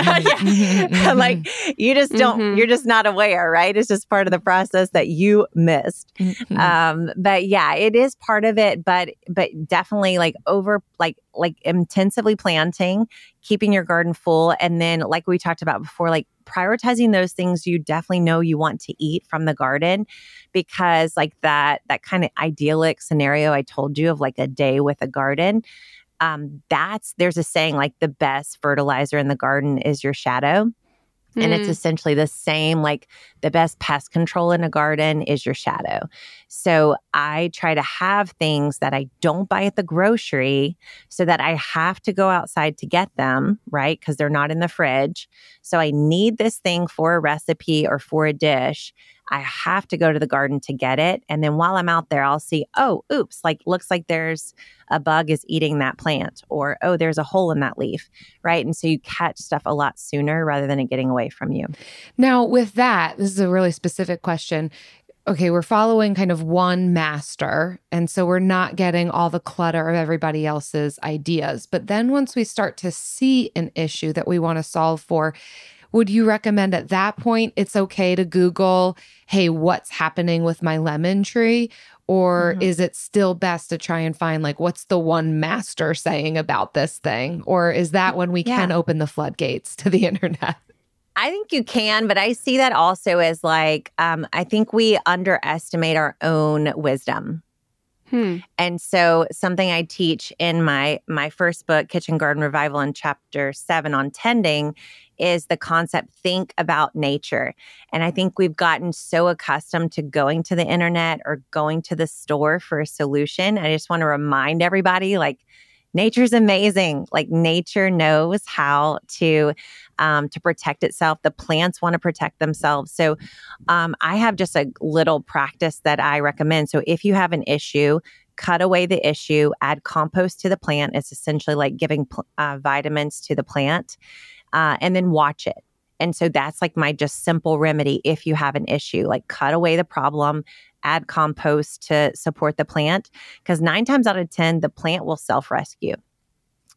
Mm-hmm. Like you just don't, mm-hmm. you're just not aware, right? It's just part of the process that you missed. Mm-hmm. Um, but yeah, it is part of it, but, but definitely like over, like, like intensively planting, keeping your garden full. And then like we talked about before, like prioritizing those things you definitely know you want to eat from the garden, because like that, that kind of idyllic scenario I told you of like a day with a garden, Um, that's, there's a saying like the best fertilizer in the garden is your shadow. Mm. And it's essentially the same, like the best pest control in a garden is your shadow. So I try to have things that I don't buy at the grocery so that I have to go outside to get them, right? Because they're not in the fridge. So I need this thing for a recipe or for a dish. I have to go to the garden to get it. And then while I'm out there, I'll see, oh, oops, like looks like there's a bug is eating that plant, or, oh, there's a hole in that leaf, right? And so you catch stuff a lot sooner rather than it getting away from you. Now with that, this is a really specific question. Okay, we're following kind of one master, and so we're not getting all the clutter of everybody else's ideas. But then once we start to see an issue that we want to solve for, would you recommend at that point it's okay to Google, hey, what's happening with my lemon tree? Or mm-hmm. is it still best to try and find like, what's the one master saying about this thing? Or is that when we yeah. can open the floodgates to the internet? I think you can, but I see that also as like, um, I think we underestimate our own wisdom. Hmm. And so something I teach in my my first book, Kitchen Garden Revival, in chapter seven on tending, is the concept, think about nature. And I think we've gotten so accustomed to going to the internet or going to the store for a solution. I just want to remind everybody, like, nature's amazing. Like nature knows how to um, to protect itself. The plants want to protect themselves. So um, I have just a little practice that I recommend. So if you have an issue, cut away the issue, add compost to the plant. It's essentially like giving uh, vitamins to the plant, uh, and then watch it. And so that's like my just simple remedy if you have an issue, like cut away the problem, add compost to support the plant, because nine times out of ten, the plant will self-rescue.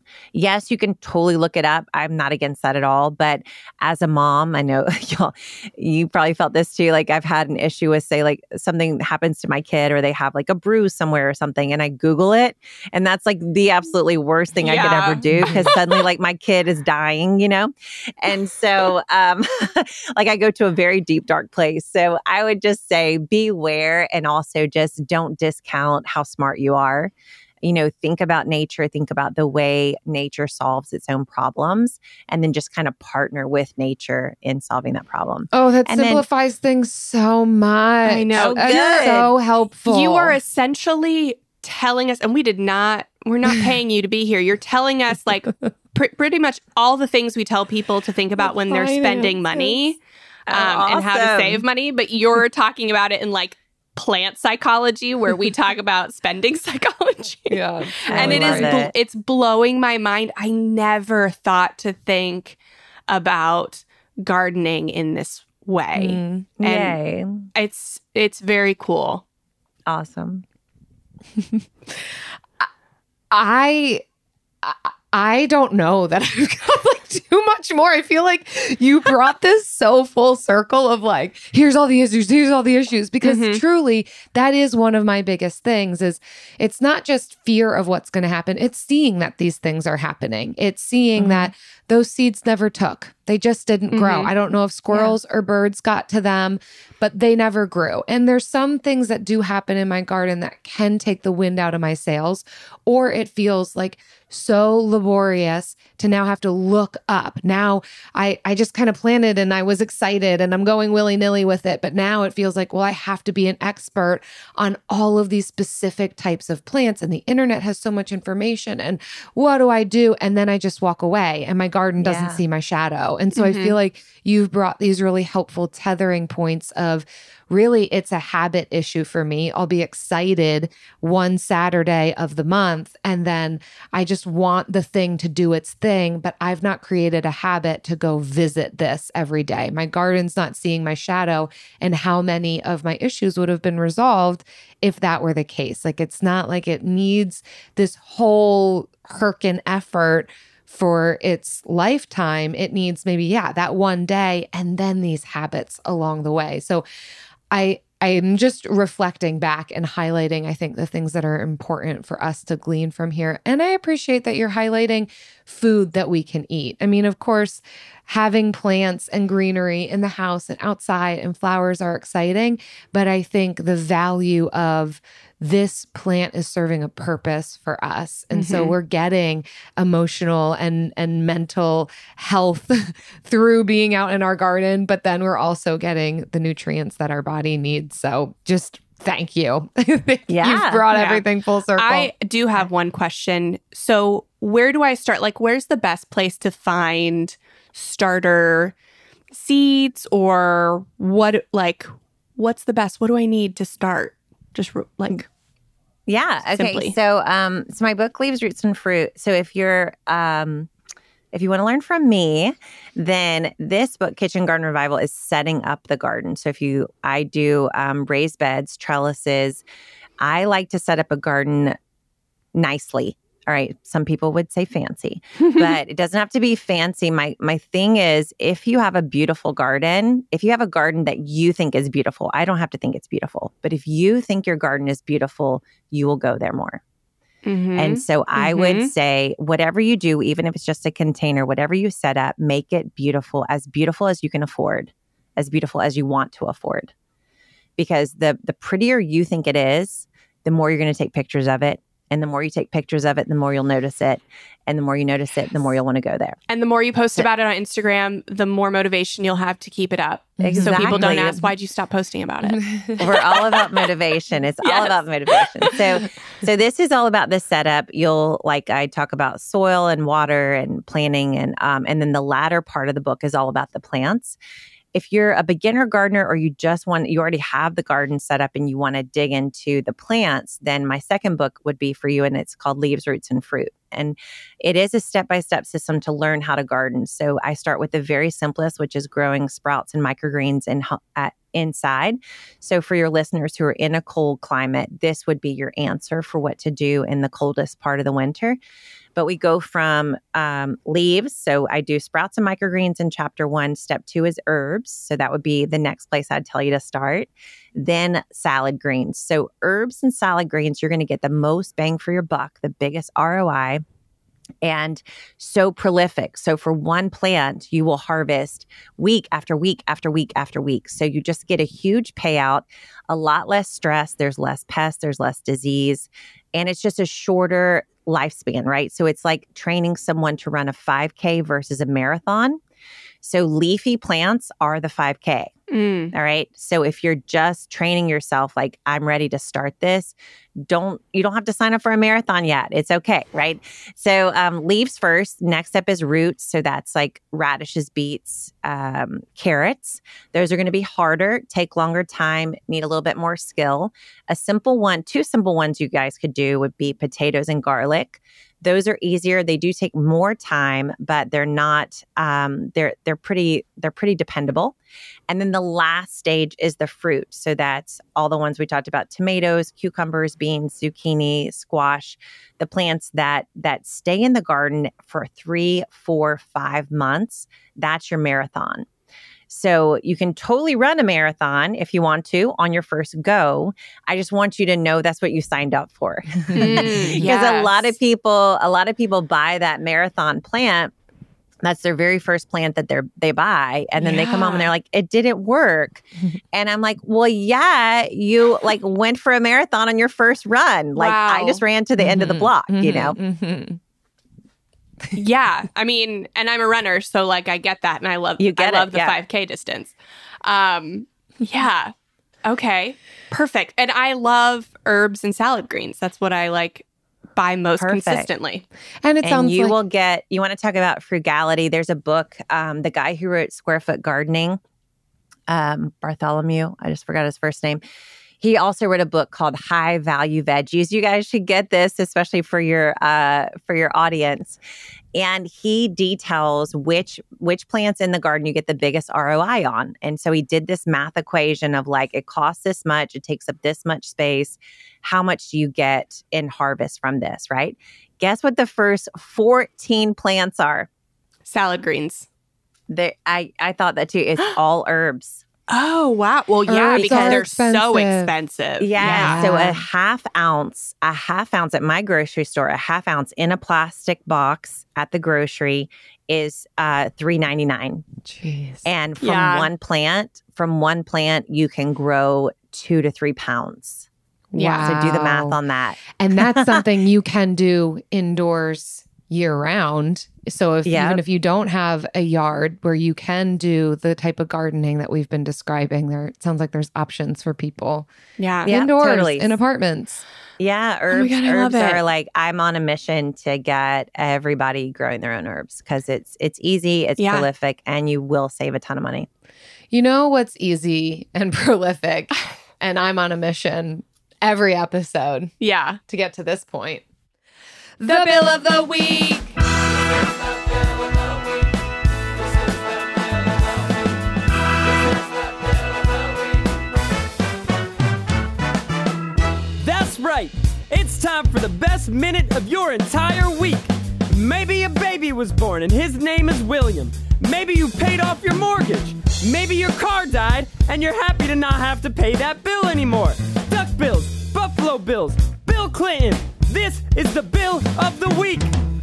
Yes, you can totally look it up. I'm not against that at all. But as a mom, I know y'all, you probably felt this too. Like I've had an issue with, say, like something happens to my kid or they have like a bruise somewhere or something, and I Google it. And that's like the absolutely worst thing yeah. I could ever do, because suddenly like my kid is dying, you know? And so um, like I go to a very deep, dark place. So I would just say beware, and also just don't discount how smart you are. You know, think about nature, think about the way nature solves its own problems, and then just kind of partner with nature in solving that problem. Oh, that and simplifies then, things so much. I know. Oh, good. So helpful. You are essentially telling us, and we did not, we're not paying you to be here. You're telling us like pr- pretty much all the things we tell people to think about when they're spending money um, oh, awesome. and how to save money. But you're talking about it in like plant psychology, where we talk about spending psychology. Yeah, and it is it. it's blowing my mind. I never thought to think about gardening in this way. Mm. And Yay. it's it's very cool. Awesome. I I don't know that I've got like too much more. I feel like you brought this so full circle of like, here's all the issues, here's all the issues. Because mm-hmm. truly, that is one of my biggest things is it's not just fear of what's going to happen. It's seeing that these things are happening. It's seeing mm-hmm. that those seeds never took. They just didn't mm-hmm. grow. I don't know if squirrels yeah. or birds got to them, but they never grew. And there's some things that do happen in my garden that can take the wind out of my sails, or it feels like so laborious to now have to look up. Now I, I just kind of planted and I was excited and I'm going willy-nilly with it. But now it feels like, well, I have to be an expert on all of these specific types of plants, and the internet has so much information, and what do I do? And then I just walk away and my garden doesn't yeah. see my shadow. And so mm-hmm. I feel like you've brought these really helpful tethering points of really it's a habit issue for me. I'll be excited one Saturday of the month, and then I just want the thing to do its thing, but I've not created a habit to go visit this every day. My garden's not seeing my shadow, and how many of my issues would have been resolved if that were the case. Like it's not like it needs this whole Herkin effort for its lifetime. It needs maybe, yeah, that one day and then these habits along the way. So I I'm just reflecting back and highlighting, I think, the things that are important for us to glean from here. And I appreciate that you're highlighting food that we can eat. I mean, of course, having plants and greenery in the house and outside and flowers are exciting, but I think the value of this plant is serving a purpose for us. And mm-hmm. so we're getting emotional and, and mental health through being out in our garden, but then we're also getting the nutrients that our body needs. So just thank you. Yeah. You've brought yeah. everything full circle. I do have one question. So where do I start? Like, where's the best place to find starter seeds, or what, like, what's the best? What do I need to start? Just like, yeah. Okay. Simply. So, um, so my book, Leaves, Roots, and Fruit. So if you're, um, if you want to learn from me, then this book, Kitchen Garden Revival, is setting up the garden. So if you, I do um, raised beds, trellises. I like to set up a garden nicely. All right. Some people would say fancy, but it doesn't have to be fancy. My my thing is, if you have a beautiful garden, if you have a garden that you think is beautiful, I don't have to think it's beautiful. But if you think your garden is beautiful, you will go there more. Mm-hmm. And so mm-hmm. I would say, whatever you do, even if it's just a container, whatever you set up, make it beautiful, as beautiful as you can afford, as beautiful as you want to afford. Because the the prettier you think it is, the more you're going to take pictures of it. And the more you take pictures of it, the more you'll notice it. And the more you notice it, the more you'll want to go there. And the more you post about it on Instagram, the more motivation you'll have to keep it up. Exactly. So people don't ask, why'd you stop posting about it? We're all about motivation. It's yes. all about motivation. So so this is all about the setup. You'll, like I talk about soil and water and planting. And, um, and then the latter part of the book is all about the plants. If you're a beginner gardener, or you just want, you already have the garden set up and you want to dig into the plants, then my second book would be for you, and it's called Leaves, Roots, and Fruit. And it is a step-by-step system to learn how to garden. So I start with the very simplest, which is growing sprouts and microgreens in, at, inside. So for your listeners who are in a cold climate, this would be your answer for what to do in the coldest part of the winter. But we go from um, leaves. So I do sprouts and microgreens in chapter one. Step two is herbs. So that would be the next place I'd tell you to start. Then salad greens. So herbs and salad greens, you're going to get the most bang for your buck, the biggest R O I. And so prolific. So for one plant, you will harvest week after week after week after week. So you just get a huge payout, a lot less stress. There's less pests, there's less disease, and it's just a shorter lifespan, right? So it's like training someone to run a five K versus a marathon. So leafy plants are the five K. Mm. All right. So if you're just training yourself, like I'm ready to start this, don't, you don't have to sign up for a marathon yet. It's okay. Right. So um, leaves first. Next up is roots. So that's like radishes, beets, um, carrots. Those are going to be harder, take longer time, need a little bit more skill. A simple one, two simple ones you guys could do would be potatoes and garlic. Those are easier. They do take more time, but they're not, um, they're, they're pretty, they're pretty dependable. And then the last stage is the fruit. So that's all the ones we talked about: tomatoes, cucumbers, beans, zucchini, squash, the plants that, that stay in the garden for three, four, five months. That's your marathon. So you can totally run a marathon if you want to on your first go. I just want you to know that's what you signed up for. Because mm, yes. a lot of people, a lot of people buy that marathon plant. That's their very first plant that they're they buy. And then yeah. they come home and they're like, it didn't work. And I'm like, well, yeah, you like went for a marathon on your first run. Like wow. I just ran to the mm-hmm. end of the block, mm-hmm. you know? Mm-hmm. Yeah. I mean, and I'm a runner, so like I get that. And I love, you get I love it, the yeah. five K distance. Um, yeah. Okay. Perfect. And I love herbs and salad greens. That's what I like buy most Perfect. consistently. And it and sounds you like- will get, you want to talk about frugality. There's a book, um, the guy who wrote Square Foot Gardening, um, Bartholomew, I just forgot his first name. He also wrote a book called High Value Veggies. You guys should get this, especially for your uh, for your audience. And he details which which plants in the garden you get the biggest R O I on. And so he did this math equation of like, it costs this much, it takes up this much space. How much do you get in harvest from this, right? Guess what the first fourteen plants are? Salad greens. They, I, I thought that too. It's all herbs. Oh, wow. Well, yeah, herbs because they're expensive. so expensive. Yeah. yeah. So a half ounce, a half ounce at my grocery store, a half ounce in a plastic box at the grocery is uh, three ninety-nine. Jeez. And from yeah. one plant, from one plant, you can grow two to three pounds. Wow. So do the math on that. And that's something you can do indoors year round. So if yep. even if you don't have a yard where you can do the type of gardening that we've been describing, there it sounds like there's options for people. Yeah. yeah indoors, totally. in apartments. Yeah. Herbs, oh God, herbs are like, I'm on a mission to get everybody growing their own herbs because it's it's easy, it's yeah. prolific, and you will save a ton of money. You know what's easy and prolific? And I'm on a mission every episode. Yeah. To get to this point. The, the Bill of the Week. That's right. It's time for the best minute of your entire week. Maybe a baby was born and his name is William. Maybe you paid off your mortgage. Maybe your car died and you're happy to not have to pay that bill anymore. Duck bills, Buffalo Bills, Bill Clinton. This is the Bill of the Week.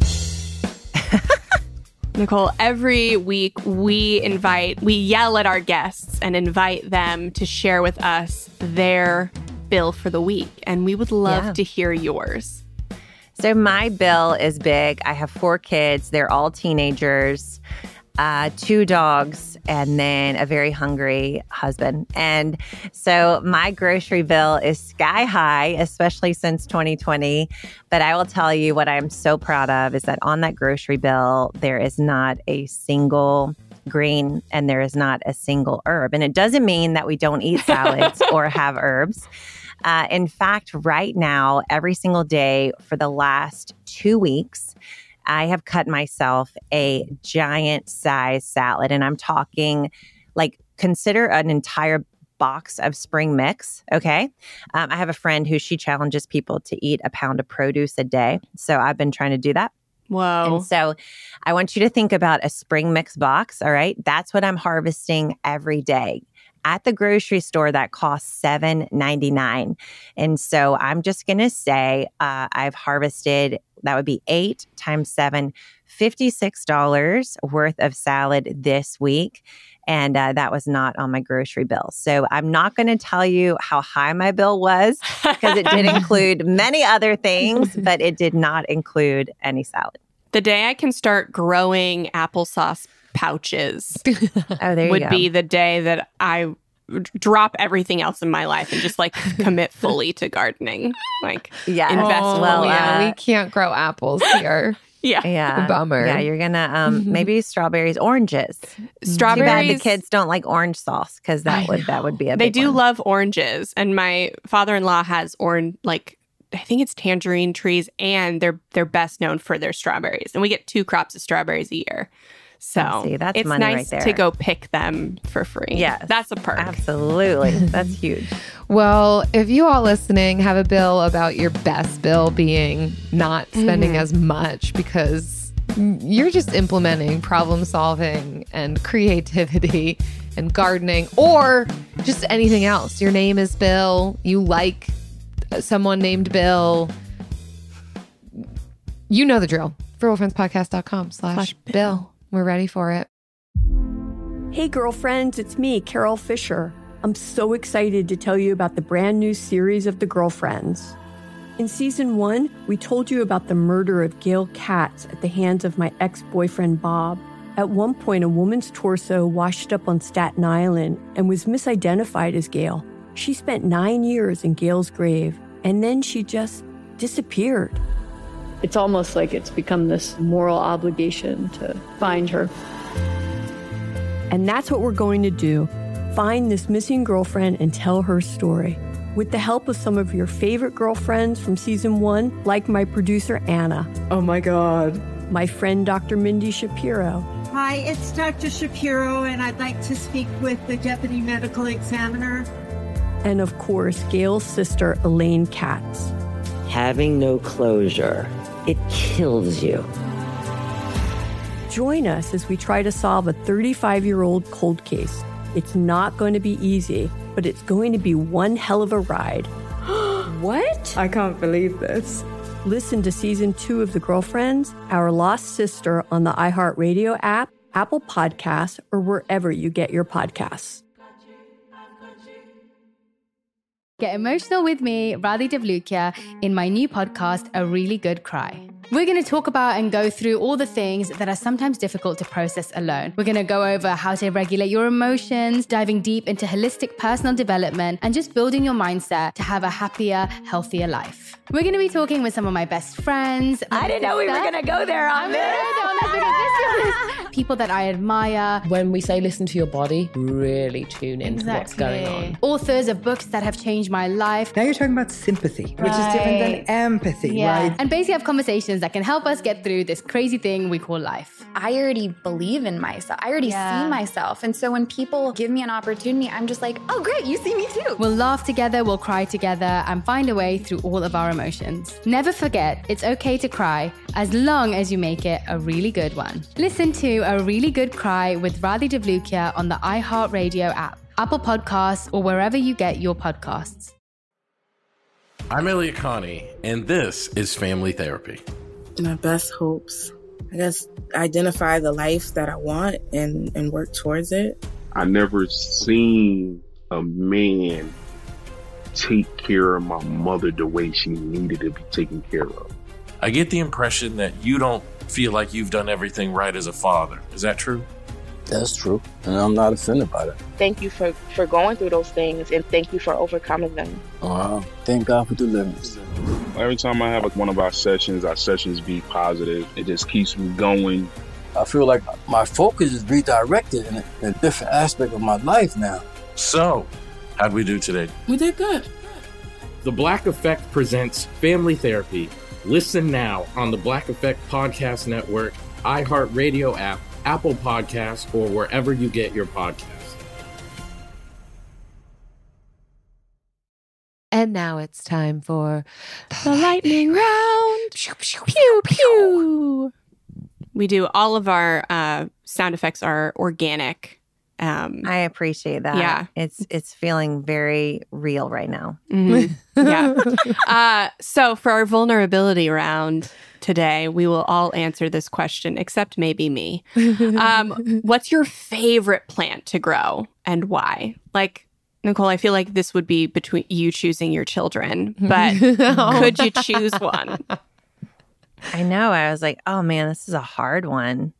Nicole, every week we invite, we yell at our guests and invite them to share with us their bill for the week. And we would love yeah. to hear yours. So my bill is big. I have four kids. They're all teenagers, uh, two dogs, and then a very hungry husband. And so my grocery bill is sky high, especially since twenty twenty. But I will tell you what I'm so proud of is that on that grocery bill, there is not a single green and there is not a single herb. And it doesn't mean that we don't eat salads or have herbs. Uh, in fact, right now, every single day for the last two weeks, I have cut myself a giant size salad. And I'm talking like consider an entire box of spring mix. Okay. Um, I have a friend who she challenges people to eat a pound of produce a day. So I've been trying to do that. Whoa. And so I want you to think about a spring mix box. All right. That's what I'm harvesting every day. At the grocery store, that costs seven ninety-nine. And so I'm just going to say uh, I've harvested, that would be eight times seven, fifty-six dollars worth of salad this week. And uh, that was not on my grocery bill. So I'm not going to tell you how high my bill was because it did include many other things, but it did not include any salad. The day I can start growing applesauce pouches oh, there you would go. be the day that I drop everything else in my life and just like commit fully to gardening. Like, yeah, invest oh, well. Yeah, Uh, we can't grow apples here. Yeah. Yeah. Bummer. Yeah, you're going to um maybe strawberries, oranges. Strawberries. Too bad the kids don't like orange sauce because that would that would be a They big do one. love oranges. And my father-in-law has orange, like, I think it's tangerine trees, and they're they're best known for their strawberries. And we get two crops of strawberries a year. So see, that's it's money nice right there. to go pick them for free. Yes. That's a perk. Absolutely. That's huge. Well, if you all listening have a bill about your best bill being not spending Mhm. as much because you're just implementing problem solving and creativity and gardening or just anything else. Your name is Bill. You like someone named Bill. You know the drill. frugalfriendspodcast.com slash Bill. We're ready for it. Hey, girlfriends, it's me, Carol Fisher. I'm so excited to tell you about the brand new series of The Girlfriends. In season one, we told you about the murder of Gail Katz at the hands of my ex-boyfriend, Bob. At one point, a woman's torso washed up on Staten Island and was misidentified as Gail. She spent nine years in Gail's grave, and then she just disappeared. It's almost like it's become this moral obligation to find her. And that's what we're going to do. Find this missing girlfriend and tell her story. With the help of some of your favorite girlfriends from season one, like my producer, Anna. Oh my God. My friend, Doctor Mindy Shapiro. Hi, it's Doctor Shapiro, and I'd like to speak with the Deputy Medical Examiner. And of course, Gail's sister, Elaine Katz. Having no closure, it kills you. Join us as we try to solve a thirty-five-year-old cold case. It's not going to be easy, but it's going to be one hell of a ride. What? I can't believe this. Listen to season two of The Girlfriends, Our Lost Sister on the iHeartRadio app, Apple Podcasts, or wherever you get your podcasts. Get emotional with me, Radhi Devlukia, in my new podcast, A Really Good Cry. We're going to talk about and go through all the things that are sometimes difficult to process alone. We're going to go over how to regulate your emotions, diving deep into holistic personal development, and just building your mindset to have a happier, healthier life. We're going to be talking with some of my best friends. I didn't know we were going to go there on I'm this. gonna go on this because this is people that I admire. When we say listen to your body, really tune into what's going on. Authors of books that have changed my life. Now you're talking about sympathy, which is different than empathy, Yeah. right? And basically have conversations that can help us get through this crazy thing we call life. I already believe in myself. I already Yeah. see myself. And so when people give me an opportunity, I'm just like, oh, great, you see me too. We'll laugh together, we'll cry together, and find a way through all of our emotions. Never forget, it's okay to cry as long as you make it a really good one. Listen to A Really Good Cry with Radhi Devlukia on the iHeartRadio app, Apple Podcasts, or wherever you get your podcasts. I'm Elliot Connie, and this is Family Therapy. My best hopes, I guess, identify the life that I want and, and work towards it. I never seen a man take care of my mother the way she needed to be taken care of. I get the impression that you don't feel like you've done everything right as a father. Is that true? That's true. And I'm not offended by that. Thank you for, for going through those things, and thank you for overcoming them. Wow. Thank God for deliverance. Every time I have like one of our sessions, our sessions be positive. It just keeps me going. I feel like my focus is redirected in a, in a different aspect of my life now. So, how'd we do today? We did good. The Black Effect presents Family Therapy. Listen now on the Black Effect Podcast Network, iHeartRadio app, Apple Podcasts, or wherever you get your podcasts. And now it's time for the lightning round. Pew, pew, pew. We do. All of our uh, sound effects are organic. Um, I appreciate that. Yeah. It's it's feeling very real right now. Mm-hmm. Yeah. uh, so for our vulnerability round today, we will all answer this question, except maybe me. Um, what's your favorite plant to grow and why? Like, Nicole, I feel like this would be between you choosing your children, but could you choose one? I know. I was like, oh man, this is a hard one.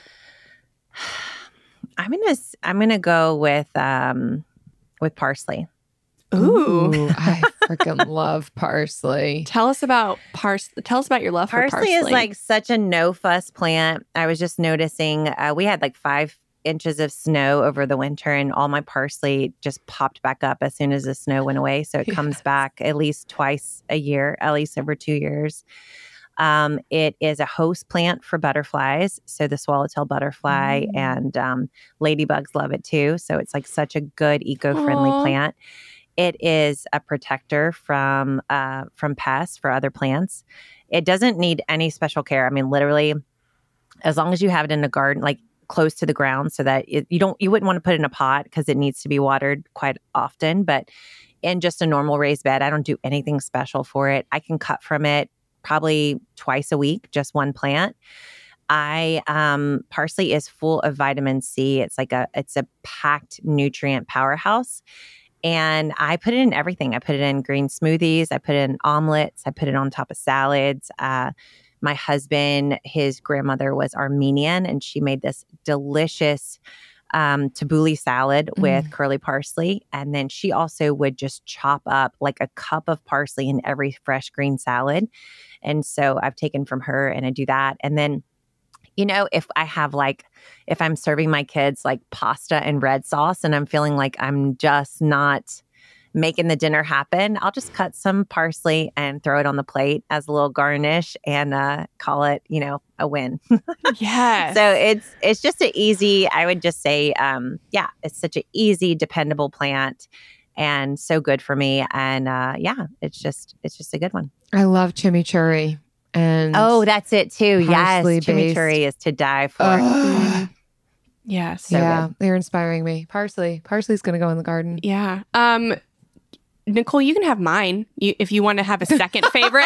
I'm gonna I'm gonna go with um with parsley. Ooh, Ooh I freaking love parsley. Tell us about parsley. Tell us about your love parsley for parsley. Parsley is like such a no fuss plant. I was just noticing uh, we had like five inches of snow over the winter, and all my parsley just popped back up as soon as the snow went away. So it yes. comes back at least twice a year, at least over two years. Um, it is a host plant for butterflies. So the swallowtail butterfly mm. and um, ladybugs love it too. So it's like such a good eco-friendly Aww. Plant. It is a protector from uh, from pests for other plants. It doesn't need any special care. I mean, literally, as long as you have it in a garden, like close to the ground, so that it, you don't you wouldn't want to put it in a pot because it needs to be watered quite often. But in just a normal raised bed, I don't do anything special for it. I can cut from it probably twice a week, just one plant. I um, parsley is full of vitamin C. It's like a it's a packed nutrient powerhouse. And I put it in everything. I put it in green smoothies. I put it in omelets. I put it on top of salads. Uh, my husband, his grandmother was Armenian, and she made this delicious um, tabbouleh salad with mm. curly parsley. And then she also would just chop up like a cup of parsley in every fresh green salad. And so I've taken from her and I do that. And then, you know, if I have like, if I'm serving my kids like pasta and red sauce and I'm feeling like I'm just not making the dinner happen, I'll just cut some parsley and throw it on the plate as a little garnish and uh, call it, you know, a win. Yes. So it's it's just an easy, I would just say, um, yeah, it's such an easy, dependable plant and so good for me. And uh, yeah, it's just it's just a good one. I love chimichurri. And oh, that's it too. Yes, chimichurri is to die for. Uh, yes, so yeah, good. They're inspiring me. Parsley, parsley's going to go in the garden. Yeah. Um, Nicole, you can have mine you, if you want to have a second favorite.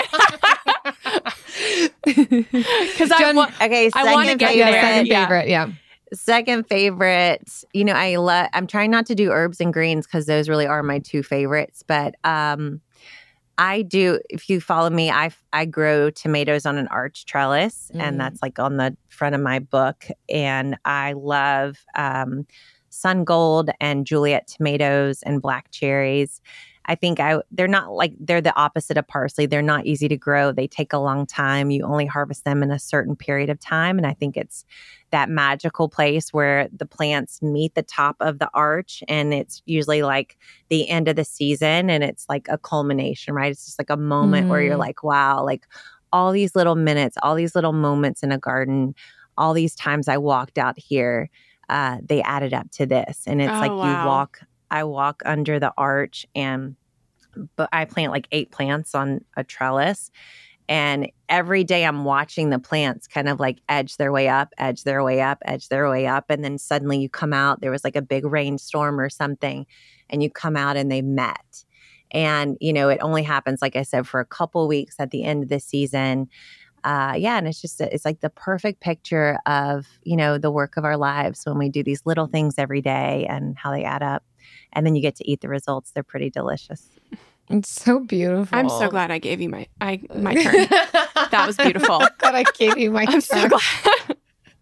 Because I want, okay, I want to get favorite, there. Second yeah. favorite, yeah. Second favorite, you know, I love. I'm trying not to do herbs and greens because those really are my two favorites. But um, I do. If you follow me, I I grow tomatoes on an arch trellis, mm. and that's like on the front of my book. And I love um, Sun Gold and Juliet tomatoes and black cherries. I think I they're not like they're the opposite of parsley. They're not easy to grow. They take a long time. You only harvest them in a certain period of time. And I think it's that magical place where the plants meet the top of the arch, and it's usually like the end of the season, and it's like a culmination, right? It's just like a moment mm. where you're like, wow, like all these little minutes, all these little moments in a garden, all these times I walked out here, uh, they added up to this. And it's oh, like wow. you walk I walk under the arch, and but I plant like eight plants on a trellis. And every day I'm watching the plants kind of like edge their way up, edge their way up, edge their way up. And then suddenly you come out, there was like a big rainstorm or something, and you come out and they met. And, you know, it only happens, like I said, for a couple weeks at the end of the season. Uh, yeah. And it's just, it's like the perfect picture of, you know, the work of our lives when we do these little things every day and how they add up. And then you get to eat the results. They're pretty delicious. It's so beautiful. I'm so glad I gave you my I my turn. That was beautiful. Glad I gave you my I'm turn. so glad.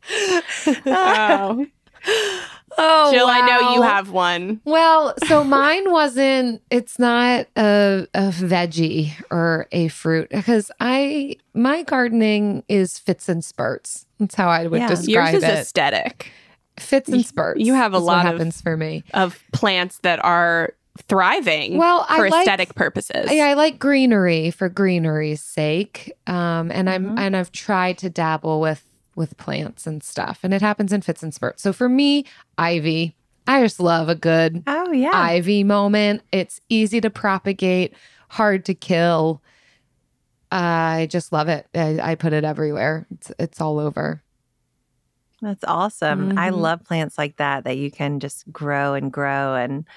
oh. Oh, Jill, wow. I know you have one. Well, so mine wasn't, it's not a, a veggie or a fruit because I, my gardening is fits and spurts. That's how I would yeah. describe Yours is it. Aesthetic. Fits and spurts. You have a lot what of, happens for me. of plants that are thriving well, for I like, aesthetic purposes. Yeah, I like greenery for greenery's sake. Um, and I'm Mm-hmm. and I've tried to dabble with with plants and stuff, and it happens in fits and spurts. So for me, ivy, I just love a good oh yeah ivy moment. It's easy to propagate, hard to kill. I just love it. I, I put it everywhere. It's it's all over. That's awesome. Mm-hmm. I love plants like that, that you can just grow and grow. And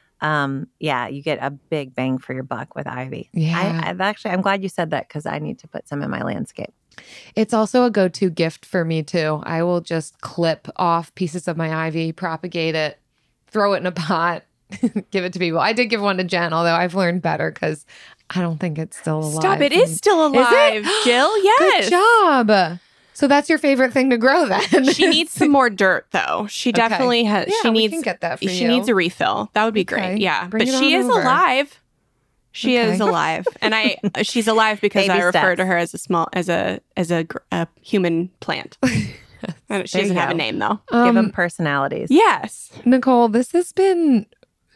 um, yeah, you get a big bang for your buck with ivy. Yeah. I, I've actually, I'm glad you said that because I need to put some in my landscape. It's also a go-to gift for me too. I will just clip off pieces of my ivy, propagate it, throw it in a pot, give it to people. I did give one to Jen, although I've learned better because I don't think it's still alive. Stop, it is still alive, is Jill. Yes. Good job. So that's your favorite thing to grow then. She needs some more dirt though. She Okay. definitely has. Yeah, she we needs, can get that for she you. needs a refill. That would be Okay. great. Yeah. Bring but it she on is over. alive. She Okay. is alive. And I she's alive because Baby I refer steps. to her as a small as a as a, gr- a human plant. I don't- she There you doesn't have a go. name though. Give Um, them personalities. Yes. Nicole, this has been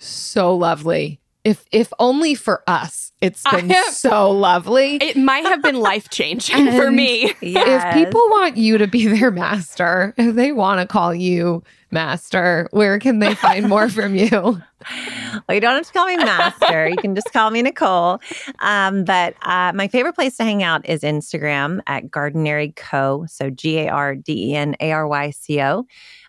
so lovely. If if only for us, it's I been have- so lovely. It might have been life changing for And me. If people want you to be their master, if they want to call you master, where can they find more from you? Well, you don't have to call me master. You can just call me Nicole. Um, but uh, my favorite place to hang out is Instagram at Gardenary Co. So G A R D E N A R Y C O.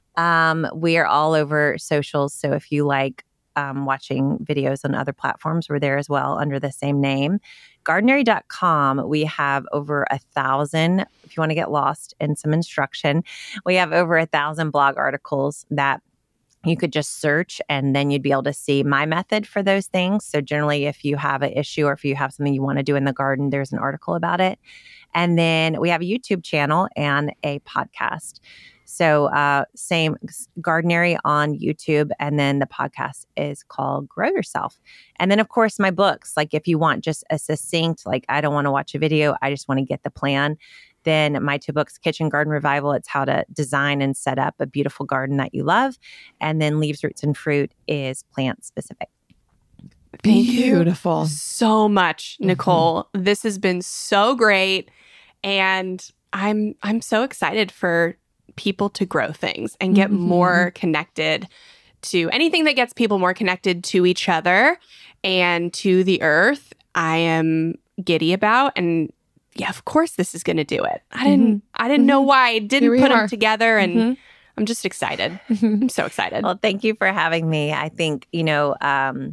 Um, we are all over socials. So if you like um, watching videos on other platforms, we're there as well under the same name. Gardenary dot com, we have over a thousand, if you want to get lost in some instruction, we have over a thousand blog articles that you could just search and then you'd be able to see my method for those things. So generally, if you have an issue or if you have something you want to do in the garden, there's an article about it. And then we have a YouTube channel and a podcast. So uh, same Gardenary on YouTube. And then the podcast is called Grow Yourself. And then, of course, my books. Like if you want just a succinct, like I don't want to watch a video, I just want to get the plan. Then my two books, Kitchen Garden Revival, it's how to design and set up a beautiful garden that you love. And then Leaves, Roots, and Fruit is plant specific. Thank Beautiful. you so much, Nicole. Mm-hmm. This has been so great. And I'm I'm so excited for people to grow things and get mm-hmm. more connected to anything that gets people more connected to each other and to the earth. I am giddy about, and yeah, of course this is going to do it. I didn't mm-hmm. I didn't mm-hmm. know why I didn't put them together, and mm-hmm. I'm just excited. Mm-hmm. I'm so excited. Well, thank you for having me. I think, you know, um,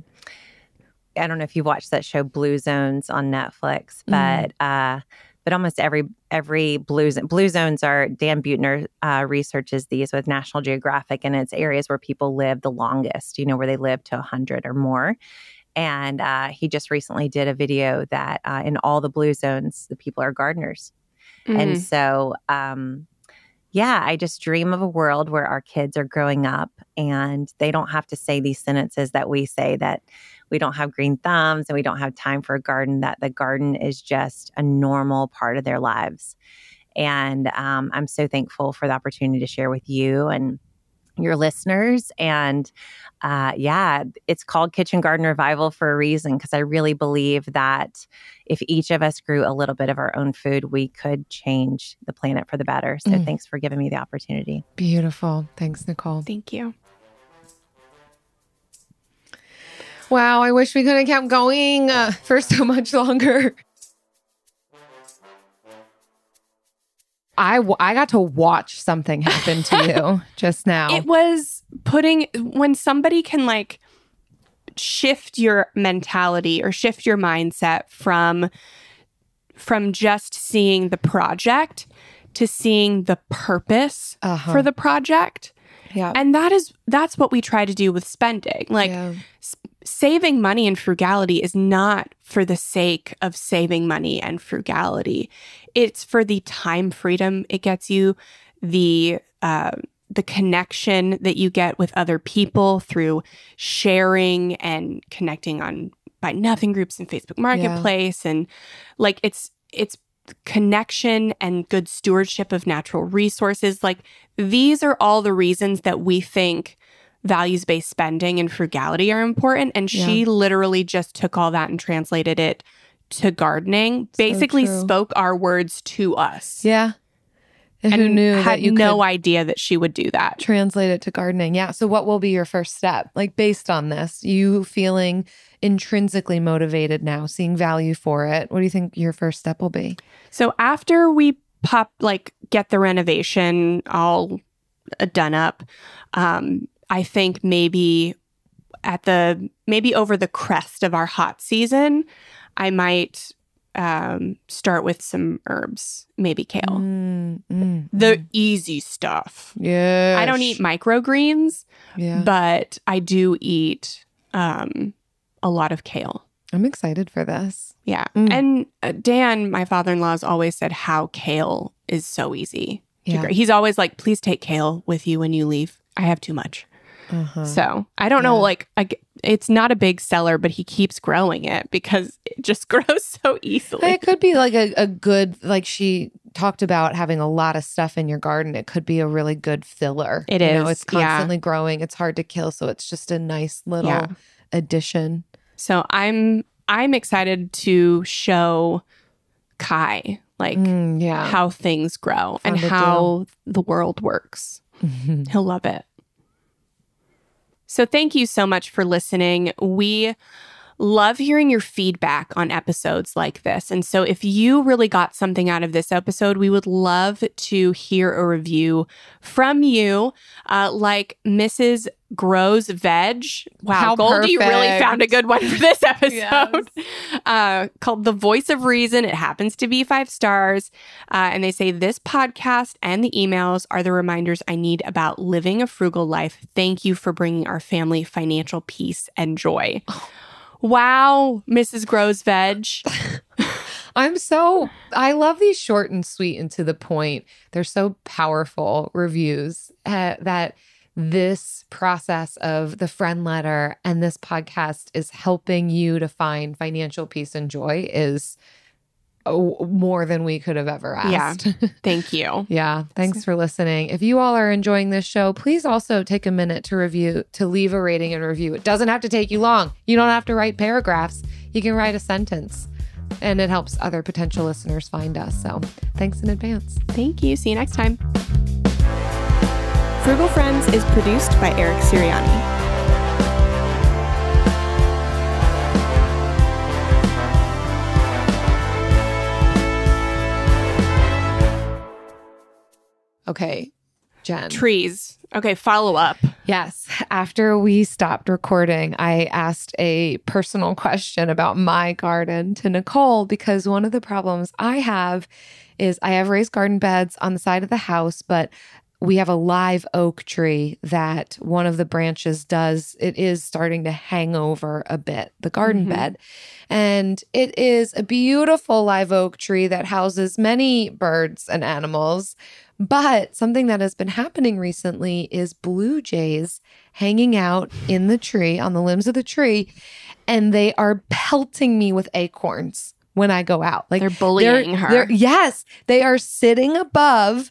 I don't know if you've watched that show Blue Zones on Netflix, but mm-hmm. uh But almost every every blue zone, blue zones are Dan Buettner uh, researches these with National Geographic, and it's areas where people live the longest. You know, where they live to a hundred or more. And uh, he just recently did a video that uh, in all the blue zones, the people are gardeners, mm. and so um, yeah, I just dream of a world where our kids are growing up and they don't have to say these sentences that we say, that we don't have green thumbs and we don't have time for a garden, that the garden is just a normal part of their lives. And um, I'm so thankful for the opportunity to share with you and your listeners. And uh, yeah, it's called Kitchen Garden Revival for a reason, because I really believe that if each of us grew a little bit of our own food, we could change the planet for the better. So mm. thanks for giving me the opportunity. Beautiful. Thanks, Nicole. Thank you. Wow, I wish we could have kept going uh, for so much longer. I, w- I got to watch something happen to you just now. It was putting, when somebody can like shift your mentality or shift your mindset from, from just seeing the project to seeing the purpose uh-huh. for the project. Yeah. And that is, that's what we try to do with spending. Like yeah. s- saving money and frugality is not for the sake of saving money and frugality. It's for the time freedom it gets you, the, uh, the connection that you get with other people through sharing and connecting on Buy Nothing groups and Facebook Marketplace. Yeah. And like, it's, it's, connection and good stewardship of natural resources. Like these are all the reasons that we think values-based spending and frugality are important. And yeah. she literally just took all that and translated it to gardening, so basically true. Spoke our words to us. Yeah. And, and who knew had that you no could idea that she would do that. Translate it to gardening. Yeah. So what will be your first step? Like based on this, you feeling intrinsically motivated now, seeing value for it. What do you think your first step will be? So after we pop, like get the renovation all uh, done up. Um, I think maybe at the maybe over the crest of our hot season, I might um, start with some herbs, maybe kale. Mm, mm, the mm. easy stuff. Yeah. I don't eat microgreens, Yeah. but I do eat um, a lot of kale. I'm excited for this. Yeah. Mm. And uh, Dan, my father-in-law, has always said how kale is so easy. to Yeah. grow. He's always like, please take kale with you when you leave. I have too much. Uh-huh. So I don't know, like, I, it's not a big seller, but he keeps growing it because it just grows so easily. It could be like a, a good, like she talked about having a lot of stuff in your garden. It could be a really good filler. It You know, is, it's yeah. constantly growing. It's hard to kill. So it's just a nice little Yeah. addition. So I'm I'm excited to show Kai like Mm, yeah. how things grow Fun and to how the world works. He'll love it. So thank you so much for listening. We love hearing your feedback on episodes like this. And so if you really got something out of this episode, we would love to hear a review from you, uh, like Missus Grows Veg. Wow, How Goldie really perfect. found a good one for this episode. uh, called The Voice of Reason. It happens to be five stars. Uh, and they say, this podcast and the emails are the reminders I need about living a frugal life. Thank you for bringing our family financial peace and joy. Wow, Missus Grows Veg. I'm so, I love these short and sweet and to the point. They're so powerful reviews uh, that this process of the friend letter and this podcast is helping you to find financial peace and joy is oh, more than we could have ever asked. Yeah, thank you. Yeah, thanks for listening. If you all are enjoying this show, please also take a minute to review, to leave a rating and review. It doesn't have to take you long. You don't have to write paragraphs. You can write a sentence, and it helps other potential listeners find us. So thanks in advance. Thank you. See you next time. Frugal Friends is produced by Eric Siriani. Okay, Jen. Trees. Okay, follow up. Yes. After we stopped recording, I asked a personal question about my garden to Nicole because one of the problems I have is I have raised garden beds on the side of the house, but we have a live oak tree that one of the branches does, it is starting to hang over a bit, the garden Mm-hmm. bed. And it is a beautiful live oak tree that houses many birds and animals. But something that has been happening recently is blue jays hanging out in the tree, on the limbs of the tree, and they are pelting me with acorns when I go out. Like they're bullying they're- her. they're- yes, they are sitting above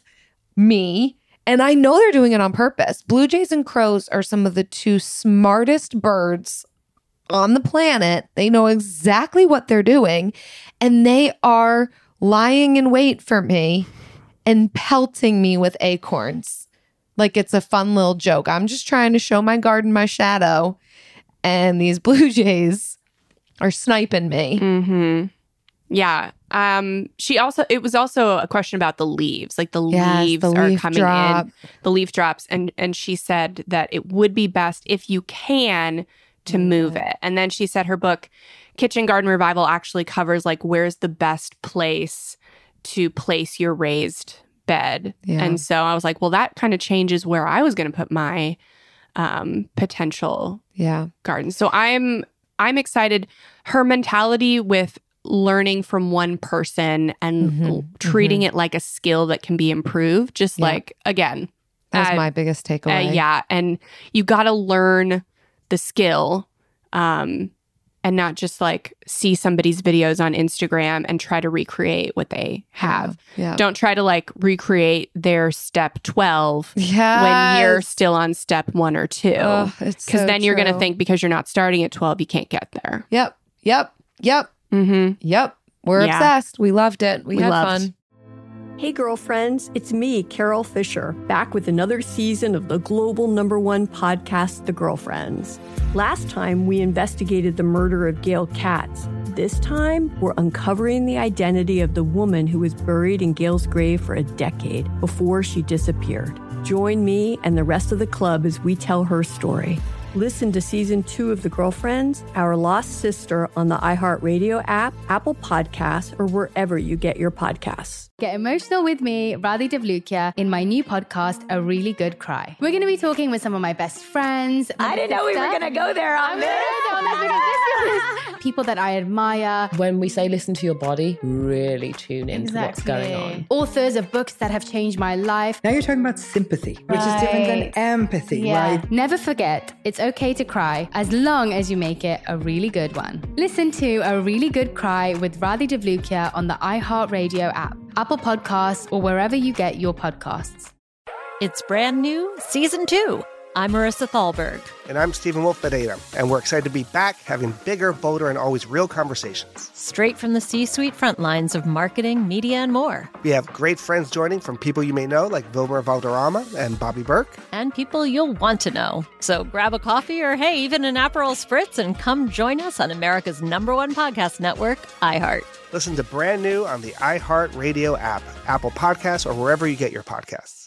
me. And I know they're doing it on purpose. Blue jays and crows are some of the two smartest birds on the planet. They know exactly what they're doing. And they are lying in wait for me and pelting me with acorns. Like it's a fun little joke. I'm just trying to show my garden my shadow. And these blue jays are sniping me. Mm-hmm. Yeah. Um, she also, it was also a question about the leaves. Like the Yes, leaves the are leaf coming drop. in, the leaf drops. And, and she said that it would be best if you can to move it. And then she said her book, Kitchen Garden Revival, actually covers like where's the best place to place your raised bed. Yeah. And so I was like, well, that kind of changes where I was going to put my um, potential Yeah. garden. So I'm I'm excited. Her mentality with learning from one person and Mhm, l- treating mhm. it like a skill that can be improved, just Yeah. like, again. That was uh, my biggest uh, takeaway. yeah. And you got to learn the skill um, and not just like see somebody's videos on Instagram and try to recreate what they have. Yeah. Don't try to like recreate their step twelve Yes. when you're still on step one or two. Oh, it's Because so then you're going to true. think because you're not starting at twelve, you can't get there. Yep. Yep. Yep. Mm-hmm. Yep. We're Yeah. obsessed. We loved it. We, We had loved. fun. Hey, girlfriends, it's me, Carol Fisher, back with another season of the global number one podcast, The Girlfriends. Last time, we investigated the murder of Gail Katz. This time, we're uncovering the identity of the woman who was buried in Gail's grave for a decade before she disappeared. Join me and the rest of the club as we tell her story. Listen to season two of The Girlfriends, Our Lost Sister on the iHeartRadio app, Apple Podcasts, or wherever you get your podcasts. Get emotional with me, Radhi Devlukia, in my new podcast, A Really Good Cry. We're going to be talking with some of my best friends. I didn't know we were going to go there on this. People that I admire. When we say listen to your body, really tune into Exactly. what's going on. Authors of books that have changed my life. Now you're talking about sympathy, which Right. is different than empathy, Yeah. right? Never forget, it's okay to cry as long as you make it a really good one. Listen to A Really Good Cry with Radhi Devlukia on the iHeartRadio app, Apple Podcasts, or wherever you get your podcasts. It's brand new, season two. I'm Marissa Thalberg. And I'm Stephen Wolf Bedeta, and we're excited to be back having bigger, bolder, and always real conversations. Straight from the C-suite front lines of marketing, media, and more. We have great friends joining from people you may know, like Vilmer Valderrama and Bobby Burke. And people you'll want to know. So grab a coffee or, hey, even an Aperol Spritz and come join us on America's number one podcast network, iHeart. Listen to brand new on the iHeartRadio app, Apple Podcasts, or wherever you get your podcasts.